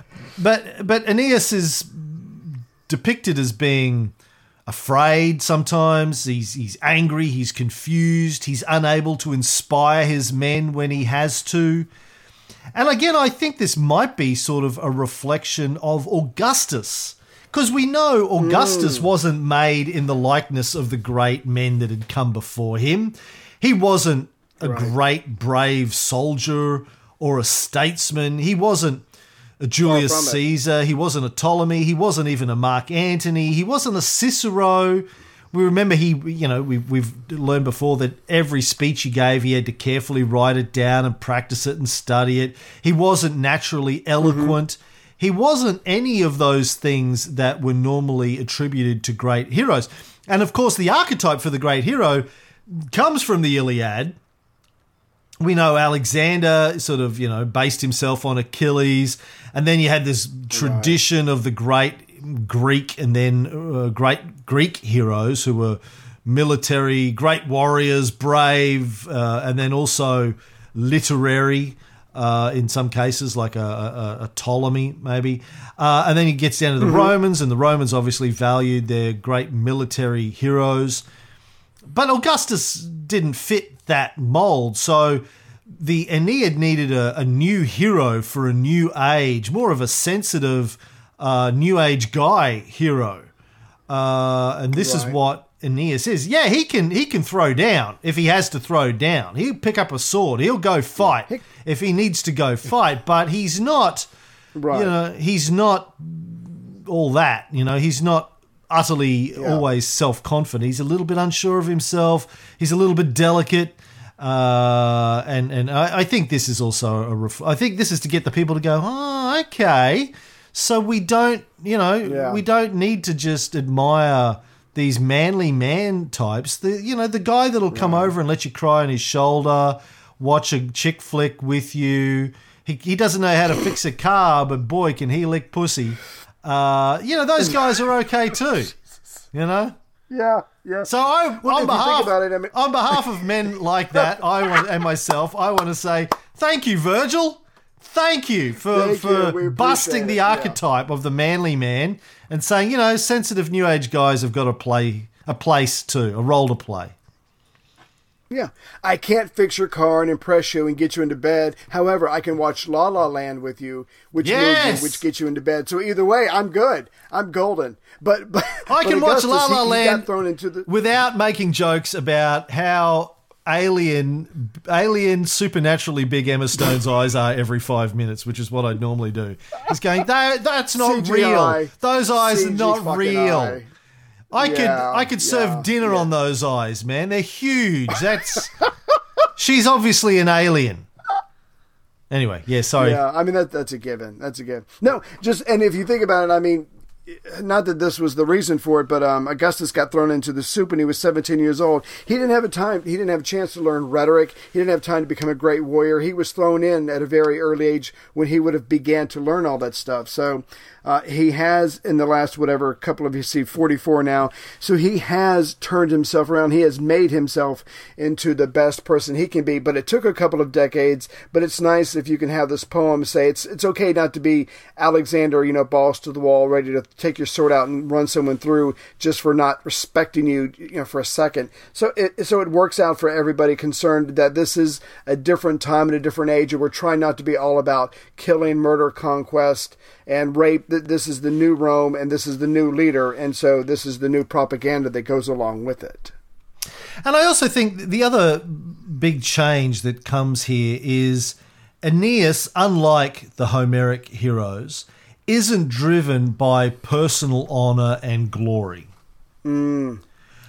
But but Aeneas is depicted as being afraid sometimes. He's, he's angry, he's confused, he's unable to inspire his men when he has to. And again, I think this might be sort of a reflection of Augustus. Because we know Augustus mm. wasn't made in the likeness of the great men that had come before him. He wasn't a right. great, brave soldier or a statesman. He wasn't a Julius Caesar. He wasn't a Ptolemy. He wasn't even a Mark Antony. He wasn't a Cicero. We remember he, you know, we've, we've learned before that every speech he gave, he had to carefully write it down and practice it and study it. He wasn't naturally eloquent. Mm-hmm. He wasn't any of those things that were normally attributed to great heroes. And, of course, the archetype for the great hero comes from the Iliad. We know Alexander sort of, you know, based himself on Achilles. And then you had this tradition right. of the great Greek and then uh, great Greek heroes who were military, great warriors, brave, uh, and then also literary. Uh, in some cases, like a, a, a Ptolemy, maybe. Uh, and then he gets down to the mm-hmm. Romans, and the Romans obviously valued their great military heroes. But Augustus didn't fit that mold, so the Aeneid needed a, a new hero for a new age, more of a sensitive, uh, new age guy hero. Uh, and this right. is what Aeneas is. Yeah, he can he can throw down if he has to throw down. He'll pick up a sword. He'll go fight yeah. if he needs to go fight. But he's not, right. you know, he's not all that. You know, he's not utterly yeah. always self-confident. He's a little bit unsure of himself. He's a little bit delicate. Uh, and and I, I think this is also a. Ref- I think this is to get the people to go, oh, okay. So we don't, you know, yeah. we don't need to just admire these manly man types. The you know the guy that'll come right. over and let you cry on his shoulder, watch a chick flick with you. He he doesn't know how to fix a car, but boy, can he lick pussy. Uh, you know those guys are okay too. You know. Yeah, yeah. So I, well, on behalf about it, I mean- on behalf of men like that, I want and myself, I want to say thank you, Virgil. Thank you for Thank for you. busting the archetype yeah. of the manly man and saying, you know, sensitive new age guys have got to play a place too, a role to play. Yeah. I can't fix your car and impress you and get you into bed. However, I can watch La La Land with you, which yes! moves you, which gets you into bed. So either way, I'm good. I'm golden. But, but I can but watch Augustus, La La he, Land he got thrown into the- without making jokes about how alien alien supernaturally big Emma Stone's eyes are every five minutes, which is what I normally do. He's going, that, that's not C G I. real. Those eyes C G are not real. eye. I yeah, could I could serve yeah, dinner yeah. on those eyes, man. They're huge. That's she's obviously an alien. Anyway, yeah, sorry. Yeah, I mean that that's a given. That's a given. No, just and if you think about it, I mean, not that this was the reason for it, but um, Augustus got thrown into the soup when he was seventeen years old. He didn't have a time. He didn't have a chance to learn rhetoric. He didn't have time to become a great warrior. He was thrown in at a very early age when he would have began to learn all that stuff. So uh, he has, in the last whatever couple of you see, forty-four now. So he has turned himself around. He has made himself into the best person he can be. But it took a couple of decades. But it's nice if you can have this poem say it's it's okay not to be Alexander, you know, balls to the wall, ready to take your sword out and run someone through just for not respecting you, you know, for a second. So it so it works out for everybody concerned that this is a different time and a different age, and we're trying not to be all about killing, murder, conquest, and rape. This is the new Rome, and this is the new leader, and so this is the new propaganda that goes along with it. And I also think the other big change that comes here is Aeneas, unlike the Homeric heroes, isn't driven by personal honor and glory. Mm,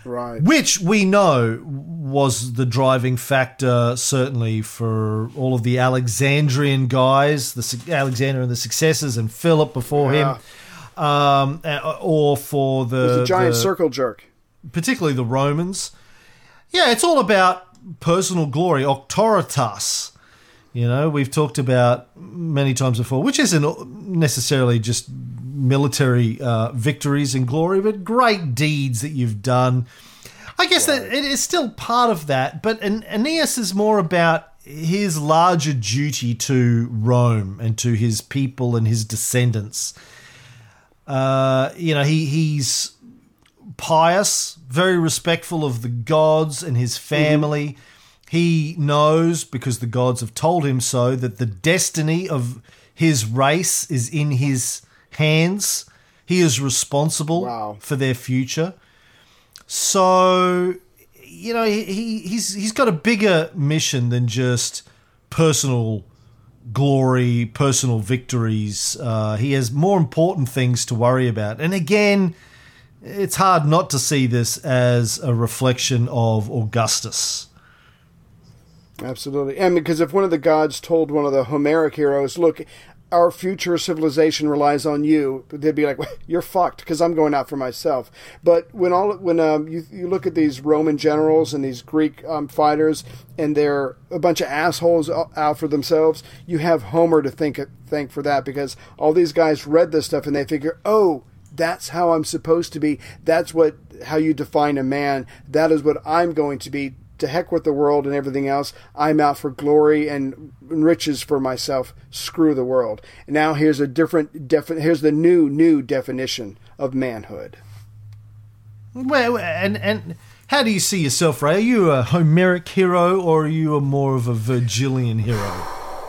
Right. Which we know was the driving factor, certainly, for all of the Alexandrian guys, the Alexander and the successors, and Philip before Yeah. him, um, or for the... He's a giant the, circle jerk. particularly the Romans. Yeah, it's all about personal glory, auctoritas. You know, we've talked about many times before, which isn't necessarily just military uh, victories and glory, but great deeds that you've done. I guess right. that it is still part of that, but Aeneas is more about his larger duty to Rome and to his people and his descendants. Uh, you know, he he's pious, very respectful of the gods and his family. Mm-hmm. He knows, because the gods have told him so, that the destiny of his race is in his hands. He is responsible wow. for their future. So, you know, he he's he's got a bigger mission than just personal glory, personal victories. Uh, he has more important things to worry about. And again, it's hard not to see this as a reflection of Augustus. Absolutely. And because if one of the gods told one of the Homeric heroes, look, our future civilization relies on you, they'd be like, well, you're fucked because I'm going out for myself. But when all when um, you, you look at these Roman generals and these Greek um, fighters, and they're a bunch of assholes out for themselves, you have Homer to thank, thank for that, because all these guys read this stuff and they figure, oh, that's how I'm supposed to be. That's what how you define a man. That is what I'm going to be. To heck with the world and everything else. I'm out for glory and riches for myself. Screw the world. And now here's a different defi- here's the new new definition of manhood. Well, and and how do you see yourself, Ray? Are you a Homeric hero, or are you a more of a Virgilian hero?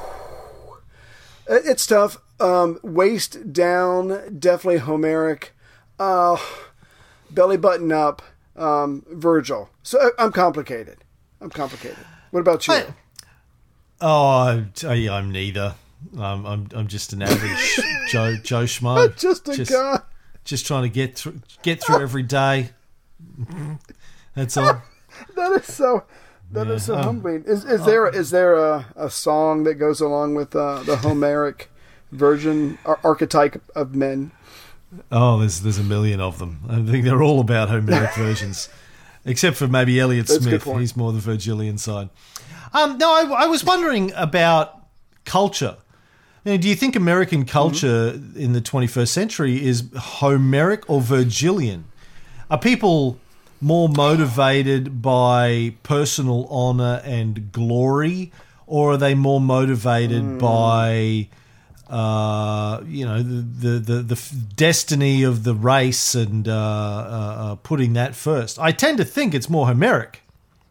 It's tough. Um, waist down, definitely Homeric. Uh, belly button up. Um, Virgil. So I'm complicated. I'm complicated. What about you? I, oh, I, I'm neither. Um, I'm I'm just an average Joe Joe Schmo. just a just, guy. Just trying to get through get through every day. That's all. That is so. That yeah, is so um, humbling. Is is there is there a, a song that goes along with uh, the Homeric version ar- archetype of men? Oh, there's there's a million of them. I think they're all about Homeric versions, except for maybe Elliot That's Smith. He's more the Virgilian side. Um, no, I, I was wondering about culture. You know, do you think American culture mm-hmm. in the twenty-first century is Homeric or Virgilian? Are people more motivated by personal honor and glory, or are they more motivated mm. by Uh, you know, the, the, the destiny of the race and uh, uh, putting that first? I tend to think it's more Homeric.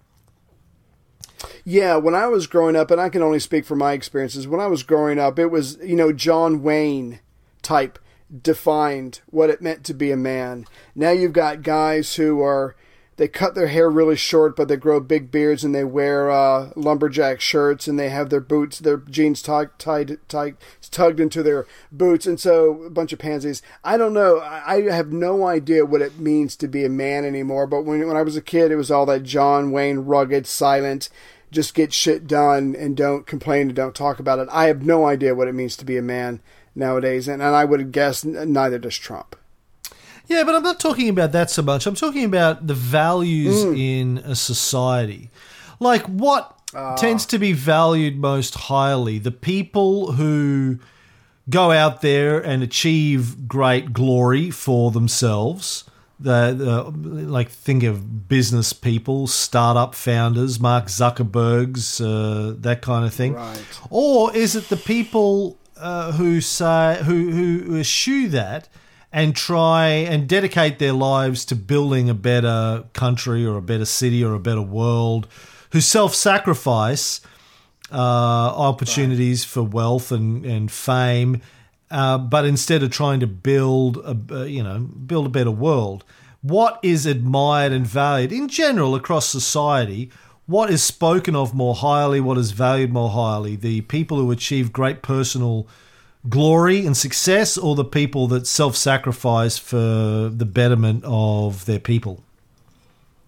Yeah, when I was growing up, and I can only speak from my experiences, when I was growing up, it was, you know, John Wayne type defined what it meant to be a man. Now you've got guys who are, they cut their hair really short, but they grow big beards, and they wear uh, lumberjack shirts, and they have their boots, their jeans tied, tied, tied, tugged into their boots, and so a bunch of pansies. I don't know. I have no idea what it means to be a man anymore. But when when I was a kid, it was all that John Wayne, rugged, silent, just get shit done and don't complain and don't talk about it. I have no idea what it means to be a man nowadays, and, and I would guess neither does Trump. Yeah, but I'm not talking about that so much. I'm talking about the values mm. in a society. Like, what uh. tends to be valued most highly? The people who go out there and achieve great glory for themselves. The, the like, think of business people, startup founders, Mark Zuckerberg's, uh, that kind of thing. Right. Or is it the people uh, who say who who eschew that and try and dedicate their lives to building a better country or a better city or a better world, who self-sacrifice uh, opportunities right. for wealth and, and fame, uh, but instead of trying to build a, you know, build a better world? What is admired and valued in general across society? What is spoken of more highly? What is valued more highly? The people who achieve great personal glory and success, or the people that self-sacrifice for the betterment of their people?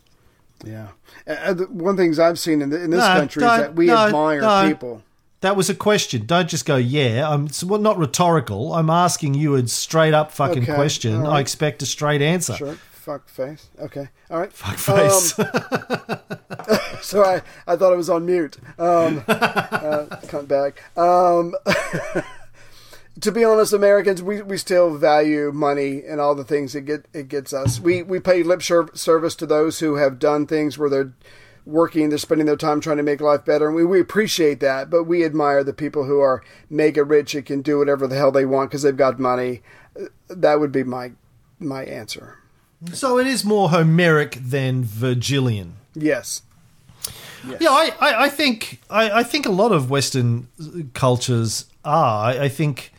Yeah. Uh, the, one of the things I've seen in, the, in this No, country is don't- that we no, admire no. people. That was a question. Don't just go, yeah. I'm it's well, not rhetorical. I'm asking you a straight up fucking Okay, question. all right. I expect a straight answer. Sure. Fuck face. Okay. All right. Fuck face. Um, sorry, I thought I was on mute. Um, uh, come back. Um, to be honest, Americans, we, we still value money and all the things it get it gets us. We we pay lip ser- service to those who have done things where they're working, they're spending their time trying to make life better, and we, we appreciate that. But we admire the people who are mega rich and can do whatever the hell they want because they've got money. That would be my my answer. So it is more Homeric than Virgilian. Yes. Yes. Yeah, I, I, I think I, I think a lot of Western cultures are. I, I think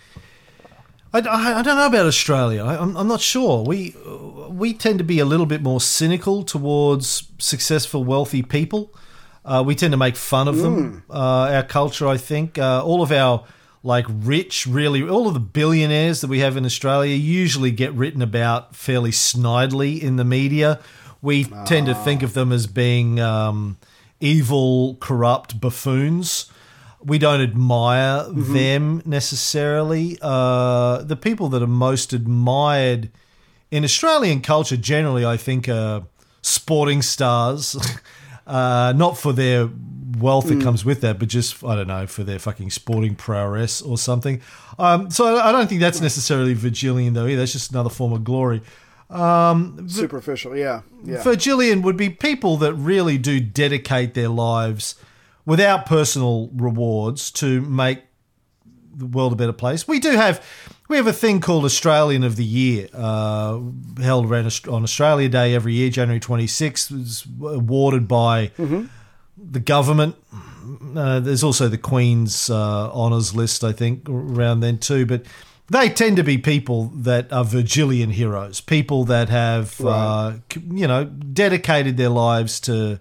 I, I, I don't know about Australia. I, I'm I'm not sure. We we tend to be a little bit more cynical towards successful, wealthy people. Uh, we tend to make fun of them. Uh, our culture, I think, uh, all of our like rich, really, all of the billionaires that we have in Australia usually get written about fairly snidely in the media. We tend to think of them as being um, evil, corrupt buffoons. We don't admire mm-hmm. them necessarily. Uh, the people that are most admired in Australian culture generally, I think, are sporting stars. uh, not for their wealth that mm. comes with that, but just, I don't know, for their fucking sporting prowess or something. Um, so I don't think that's necessarily Virgilian, though, either. That's just another form of glory. Um, Superficial, yeah. yeah. Virgilian would be people that really do dedicate their lives without personal rewards to make the world a better place. We do have we have a thing called Australian of the Year, uh, held around on Australia Day every year, January twenty-sixth. It's awarded by mm-hmm. the government. Uh, there's also the Queen's uh, honours list, I think, around then too. But they tend to be people that are Virgilian heroes, people that have, right. uh, you know, dedicated their lives to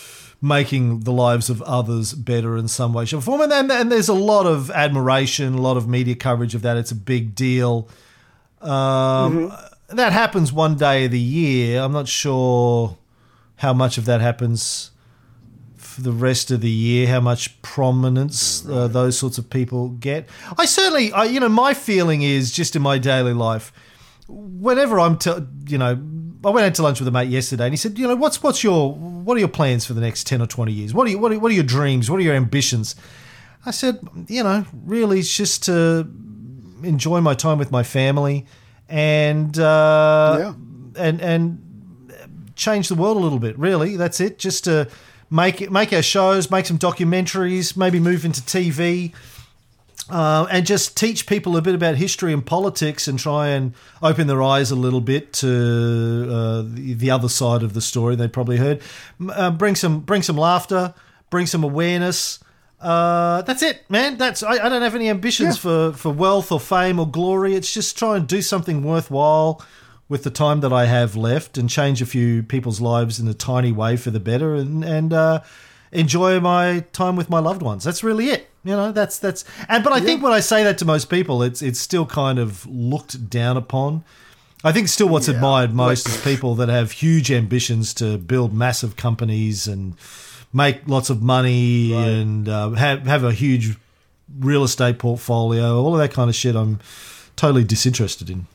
making the lives of others better in some way, shape, or form. And, and, and there's a lot of admiration, a lot of media coverage of that. It's a big deal. Um, mm-hmm. That happens one day of the year. I'm not sure how much of that happens for the rest of the year, how much prominence right. uh, those sorts of people get. I certainly, I, you know, my feeling is just in my daily life, whenever I'm, t- you know, I went out to lunch with a mate yesterday, and he said, "You know, what's what's your what are your plans for the next ten or twenty years? What are you, what are, what are your dreams? What are your ambitions?" I said, "You know, really, it's just to enjoy my time with my family, and uh, yeah. and and change the world a little bit. Really, that's it. Just to make it, make our shows, make some documentaries, maybe move into T V." Uh, and just teach people a bit about history and politics and try and open their eyes a little bit to uh, the, the other side of the story they probably heard. Uh, bring some bring some laughter, bring some awareness. Uh, that's it, man. That's I, I don't have any ambitions yeah. for, for wealth or fame or glory. It's just try and do something worthwhile with the time that I have left and change a few people's lives in a tiny way for the better and, and uh, enjoy my time with my loved ones. That's really it. You know, that's that's, and but I yeah. think when I say that to most people, it's it's still kind of looked down upon. I think still what's yeah. admired most like, is people that have huge ambitions to build massive companies and make lots of money right. and uh, have have a huge real estate portfolio, all of that kind of shit. I'm totally disinterested in.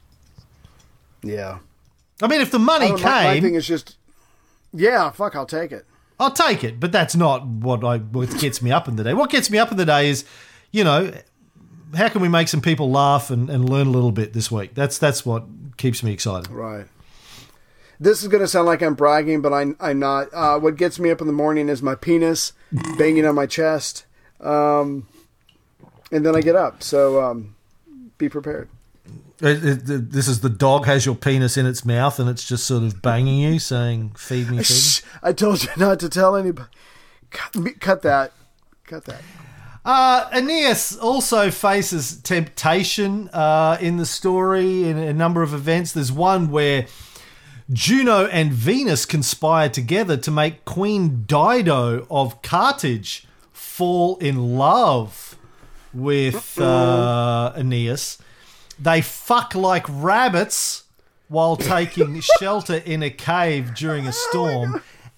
Yeah, I mean, if the money came, my, my thing is just, yeah, fuck, I'll take it. I'll take it, but that's not what I what gets me up in the day. What gets me up in the day is, you know, how can we make some people laugh and, and learn a little bit this week? That's that's what keeps me excited. Right. This is going to sound like I'm bragging, but I, I'm not. Uh, what gets me up in the morning is my penis banging on my chest, um, and then I get up. So um, be prepared. It, it, this is the dog has your penis in its mouth and it's just sort of banging you, saying, "Feed me, feed me." I told you not to tell anybody. Cut, cut that. Cut that. Uh, Aeneas also faces temptation uh, in the story in a number of events. There's one where Juno and Venus conspire together to make Queen Dido of Carthage fall in love with uh, Aeneas. They fuck like rabbits while taking shelter in a cave during a storm.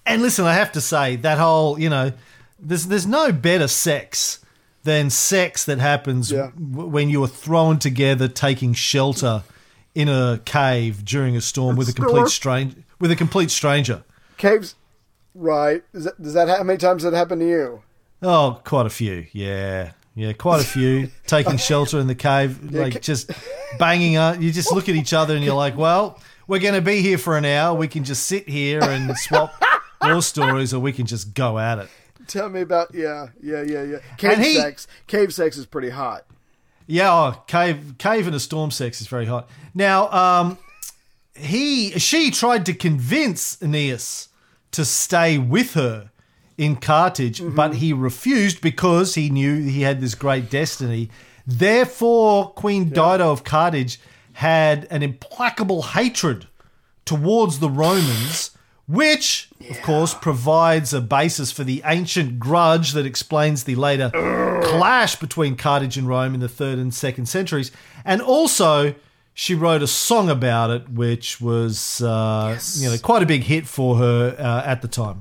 And listen, I have to say, that whole, you know, there's there's no better sex than sex that happens Yeah. w- when you are thrown together taking shelter in a cave during a storm with a Storm. complete strange with a complete stranger. Caves, right? Is that, does that ha- how many times does that happen to you? Oh, quite a few. Yeah. Yeah, quite a few. Taking shelter in the cave, like ca- just banging up. You just look at each other and you're like, well, we're going to be here for an hour. We can just sit here and swap war stories, or we can just go at it. Tell me about yeah, yeah, yeah, yeah. Cave And he- sex. Cave sex is pretty hot. Yeah, oh, cave, cave and a storm sex is very hot. Now, um, he, she tried to convince Aeneas to stay with her in Carthage, Mm-hmm. but he refused because he knew he had this great destiny. Therefore, Queen Dido of Carthage had an implacable hatred towards the Romans, which, of course, provides a basis for the ancient grudge that explains the later clash between Carthage and Rome in the third and second centuries. And also, she wrote a song about it, which was uh, Yes. you know, quite a big hit for her uh, at the time.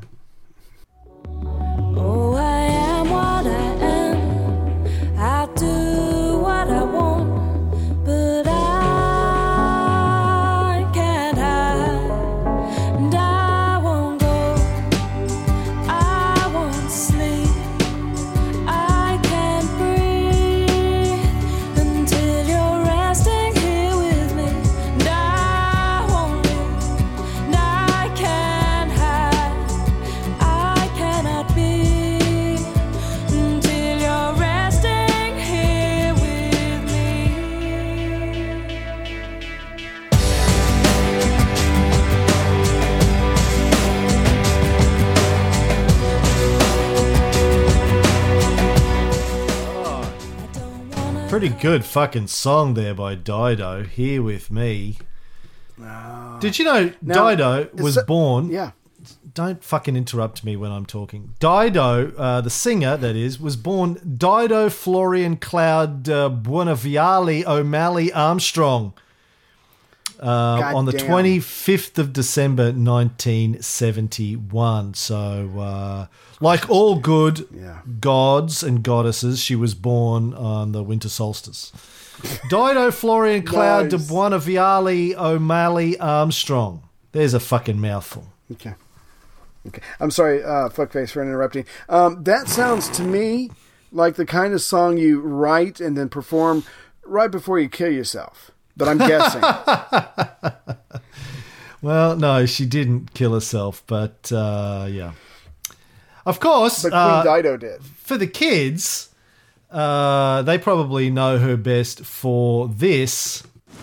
Oh, I am what I am. I do what I want, but I can't hide. And I won't go. I won't sleep. I can't breathe until you're resting here with me. And I won't leave. And I can't hide. I cannot be until you're resting here with me. I don't wanna Pretty good fucking song there by Dido, Here With Me. Did you know Now, Dido is was that- born... Yeah. Don't fucking interrupt me when I'm talking. Dido, uh, the singer, that is, was born Dido Florian Cloud uh, Buonaviale O'Malley Armstrong uh, on the damn. twenty-fifth of December nineteen seventy-one. So, uh, like all good Yeah. gods and goddesses, she was born on the winter solstice. Dido Florian Cloud de Nice. Buonaviale O'Malley Armstrong. There's a fucking mouthful. Okay. Okay. I'm sorry, uh, fuckface, for interrupting. Um, that sounds to me like the kind of song you write and then perform right before you kill yourself. But I'm guessing. Well, no, she didn't kill herself, but uh, yeah. Of course, But Queen uh, Dido did. for the kids, uh, they probably know her best for this.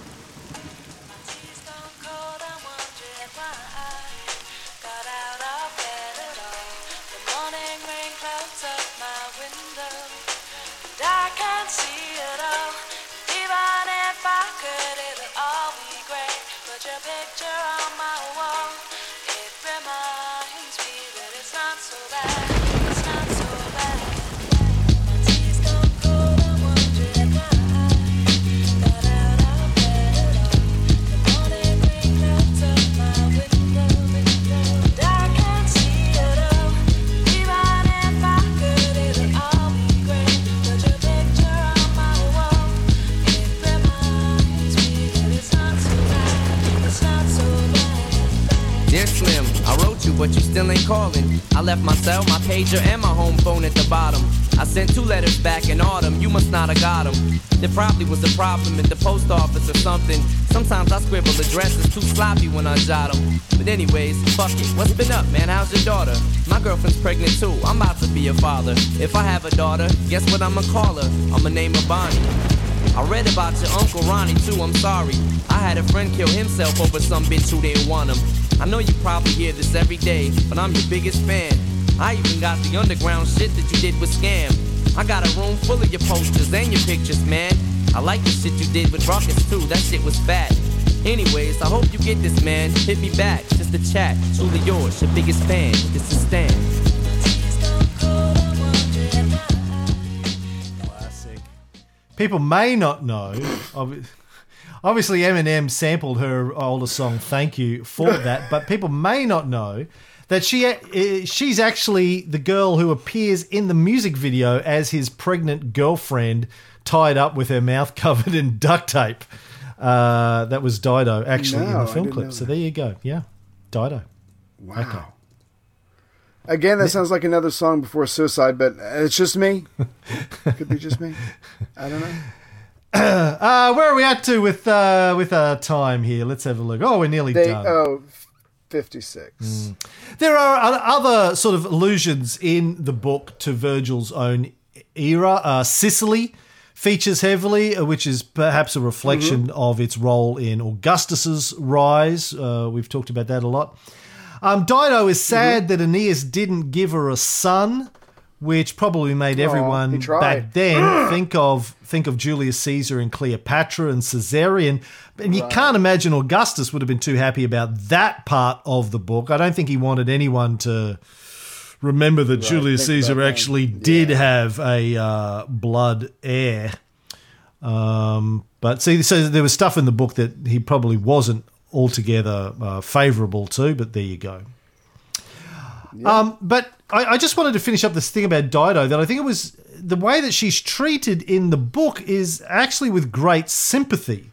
She's gone cold, I'm wondering why I got out of bed at all. The morning rain clouds up my window, and I can't see it all. Even if I could, it'll all be great. Put your picture on my wall. It reminds me that it's not so bad. It's not so bad. My tea's gone cold, I'm wondering why I got out of bed at all. The morning rain clouds up my window, and I can't see it all. Even if I could, it'll all be great. Put your picture on my wall. It reminds me that it's not so bad. It's not so bad. Dear Slim, I wrote you, but you still ain't calling. I left my cell, my pager, and my home phone at the bottom. I sent two letters back in autumn, you must not have got them. There probably was a problem at the post office or something. Sometimes I scribble addresses too sloppy when I jot them. But anyways, fuck it, what's been up, man? How's your daughter? My girlfriend's pregnant too, I'm about to be a father. If I have a daughter, guess what I'ma call her? I'ma name her Bonnie. I read about your Uncle Ronnie too, I'm sorry. I had a friend kill himself over some bitch who didn't want him. I know you probably hear this every day, but I'm your biggest fan. I even got the underground shit that you did with Scam. I got a room full of your posters and your pictures, man. I like the shit you did with Ruckus too, that shit was fat. Anyways, I hope you get this, man. Hit me back, just a chat. Truly yours, your biggest fan. This is Stan. She's gone cold, I'm wondering why. Classic. People may not know. obvi- Obviously, Eminem sampled her older song "Thank You" for that, but people may not know that she uh, she's actually the girl who appears in the music video as his pregnant girlfriend, tied up with her mouth covered in duct tape. Uh, that was Dido actually No, in the I film didn't clip. know So that. there you go. Yeah, Dido. Wow. Okay. Again, that sounds like another song before Suicide, but it's just me. Could be just me. I don't know. Uh, where are we at to with uh, with our time here? Let's have a look. Oh, we're nearly They done. oh, fifty-six. There are other sort of allusions in the book to Virgil's own era. Uh, Sicily features heavily, uh, which is perhaps a reflection Mm-hmm. of its role in Augustus's rise. Uh, we've talked about that a lot. Um, Dido is sad Mm-hmm. that Aeneas didn't give her a son, which probably made everyone he tried. back then think of think of Julius Caesar and Cleopatra and Caesarion. And you can't imagine Augustus would have been too happy about that part of the book. I don't think he wanted anyone to remember that Julius think Caesar about that. actually did have a uh, blood heir. Um, but see, so there was stuff in the book that he probably wasn't altogether uh, favourable to, but there you go. Um, but I, I just wanted to finish up this thing about Dido, that I think it was the way that she's treated in the book is actually with great sympathy.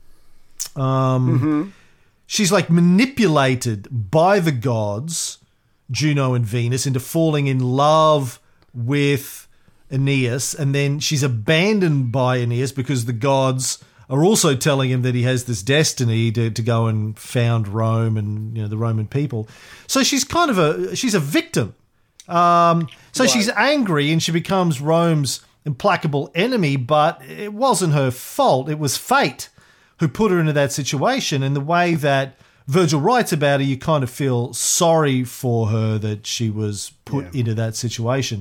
Um, She's like manipulated by the gods, Juno and Venus, into falling in love with Aeneas, and then she's abandoned by Aeneas because the gods are also telling him that he has this destiny to, to go and found Rome and, you know, the Roman people. So she's kind of a she's a victim. Um, so Right. she's angry and she becomes Rome's implacable enemy, but it wasn't her fault. It was fate who put her into that situation. And the way that Virgil writes about her, you kind of feel sorry for her that she was put Yeah. into that situation.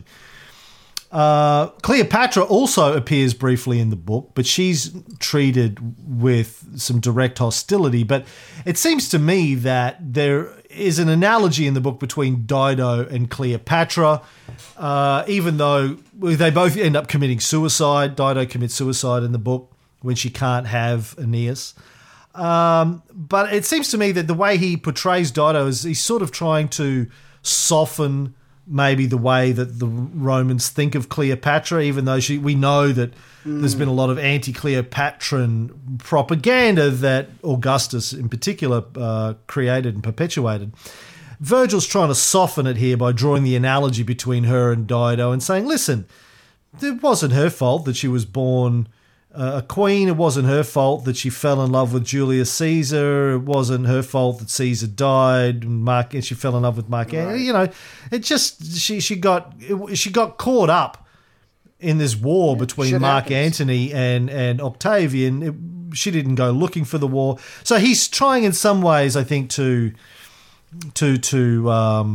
Uh, Cleopatra also appears briefly in the book, but she's treated with some direct hostility. But it seems to me that there is an analogy in the book between Dido and Cleopatra, uh, even though they both end up committing suicide. Dido commits suicide in the book when she can't have Aeneas. Um, but it seems to me that the way he portrays Dido is he's sort of trying to soften maybe the way that the Romans think of Cleopatra, even though she, we know that there's been a lot of anti-Cleopatran propaganda that Augustus in particular uh, created and perpetuated. Virgil's trying to soften it here by drawing the analogy between her and Dido and saying, listen, it wasn't her fault that she was born uh, a queen. It wasn't her fault that she fell in love with Julius Caesar. It wasn't her fault that Caesar died and Mark and she fell in love with Mark Antony. You know, it just she she got it, she got caught up in this war between shit Mark happens. Antony and and Octavian. It, she didn't go looking for the war, so he's trying in some ways, I think, to to to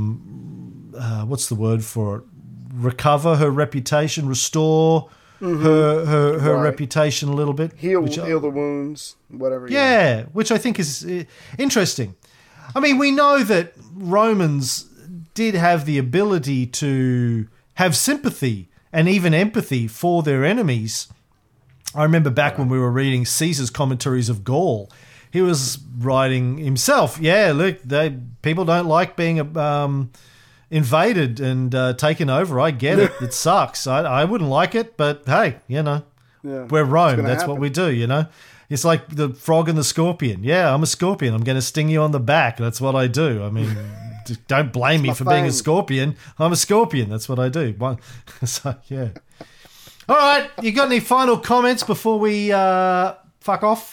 um, uh, what's the word for it? Recover her reputation, restore her her, her Right. reputation a little bit. Heal, which I- heal the wounds, whatever. yeah, which I think is uh, interesting. I mean, we know that Romans did have the ability to have sympathy and even empathy for their enemies. I remember back when we were reading Caesar's commentaries of Gaul, he was writing himself, yeah, look, they people don't like being um, invaded and uh, taken over. I get it. It sucks. I, I wouldn't like it, but hey, you know, Yeah. we're Rome. gonna That's what happen. we do, you know. It's like the frog and the scorpion. Yeah, I'm a scorpion. I'm going to sting you on the back. That's what I do. I mean, just don't blame me my for being a thing. scorpion. I'm a scorpion. That's what I do. One- So, yeah. All right. You got any final comments before we uh, fuck off?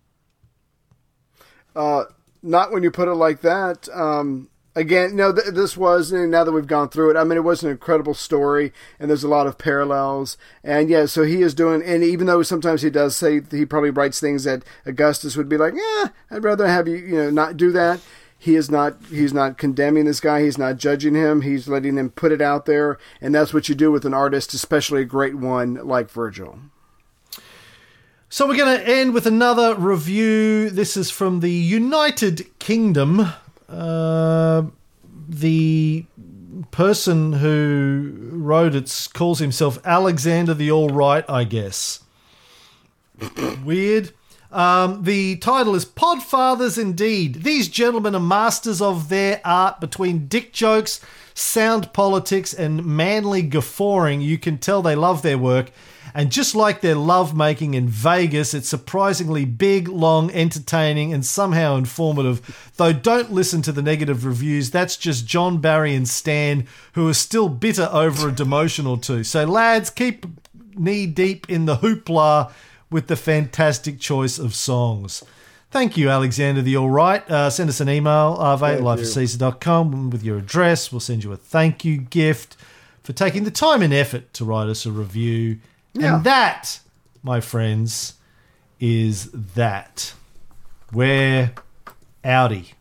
Uh, not when you put it like that. Um, again, no, th- this was, and now that we've gone through it, I mean, it was an incredible story, and there's a lot of parallels. And yeah, so he is doing, and even though sometimes he does say he probably writes things that Augustus would be like, yeah, I'd rather have you, you know, not do that. He is not, he's not condemning this guy. He's not judging him. He's letting him put it out there. And that's what you do with an artist, especially a great one like Virgil. So we're going to end with another review. This is from the United Kingdom. Uh, the person who wrote it calls himself Alexander the All Right, I guess. Weird. Um, the title is Podfathers Indeed. These gentlemen are masters of their art. Between dick jokes, sound politics, and manly guffawing, you can tell they love their work. And just like their love-making in Vegas, it's surprisingly big, long, entertaining, and somehow informative. Though don't listen to the negative reviews. That's just John Barry and Stan, who are still bitter over a demotion or two. So, lads, keep knee-deep in the hoopla with the fantastic choice of songs. Thank you, Alexander the All Right. Uh, send us an email, r v at life of caesar dot com, with your address. We'll send you a thank you gift for taking the time and effort to write us a review. Yeah. And that, my friends, is that. We're outie.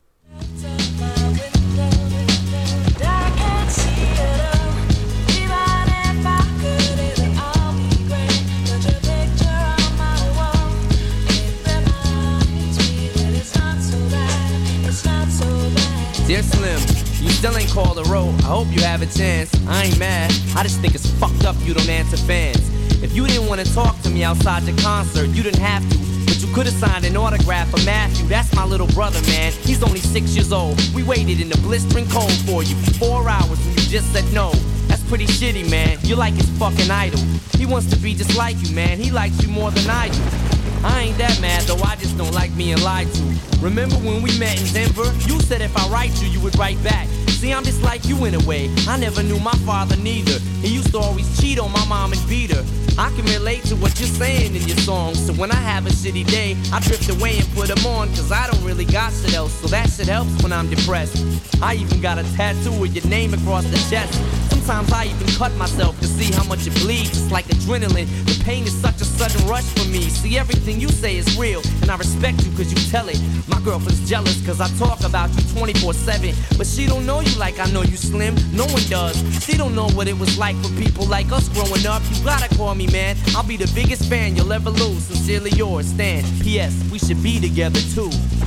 Dear Slim, you still ain't called a roll. I hope you have a chance. I ain't mad. I just think it's fucked up you don't answer fans. If you didn't want to talk to me outside the concert, you didn't have to. But you could have signed an autograph for Matthew. That's my little brother, man. He's only six years old. We waited in the blistering cold for you for four hours and you just said no. That's pretty shitty, man. You're like his fucking idol. He wants to be just like you, man. He likes you more than I do. I ain't that mad though, I just don't like being lied to. Remember when we met in Denver? You said if I write you, you would write back. See, I'm just like you in a way. I never knew my father neither. He used to always cheat on my mom and beat her. I can relate to what you're saying in your songs. So when I have a shitty day, I drift away and put them on. Cause I don't really got shit else. So that shit helps when I'm depressed. I even got a tattoo with your name across the chest. Sometimes I even cut myself to see how much it bleeds. It's like adrenaline. The pain is such a sudden rush for me. See, everything you say is real, and I respect you cause you tell it. My girlfriend's jealous cause I talk about you twenty-four seven. But she don't know you like I know you, Slim. No one does. She don't know what it was like for people like us growing up. You gotta call me, man. I'll be the biggest fan you'll ever lose. Sincerely yours, Stan. P S. We should be together too.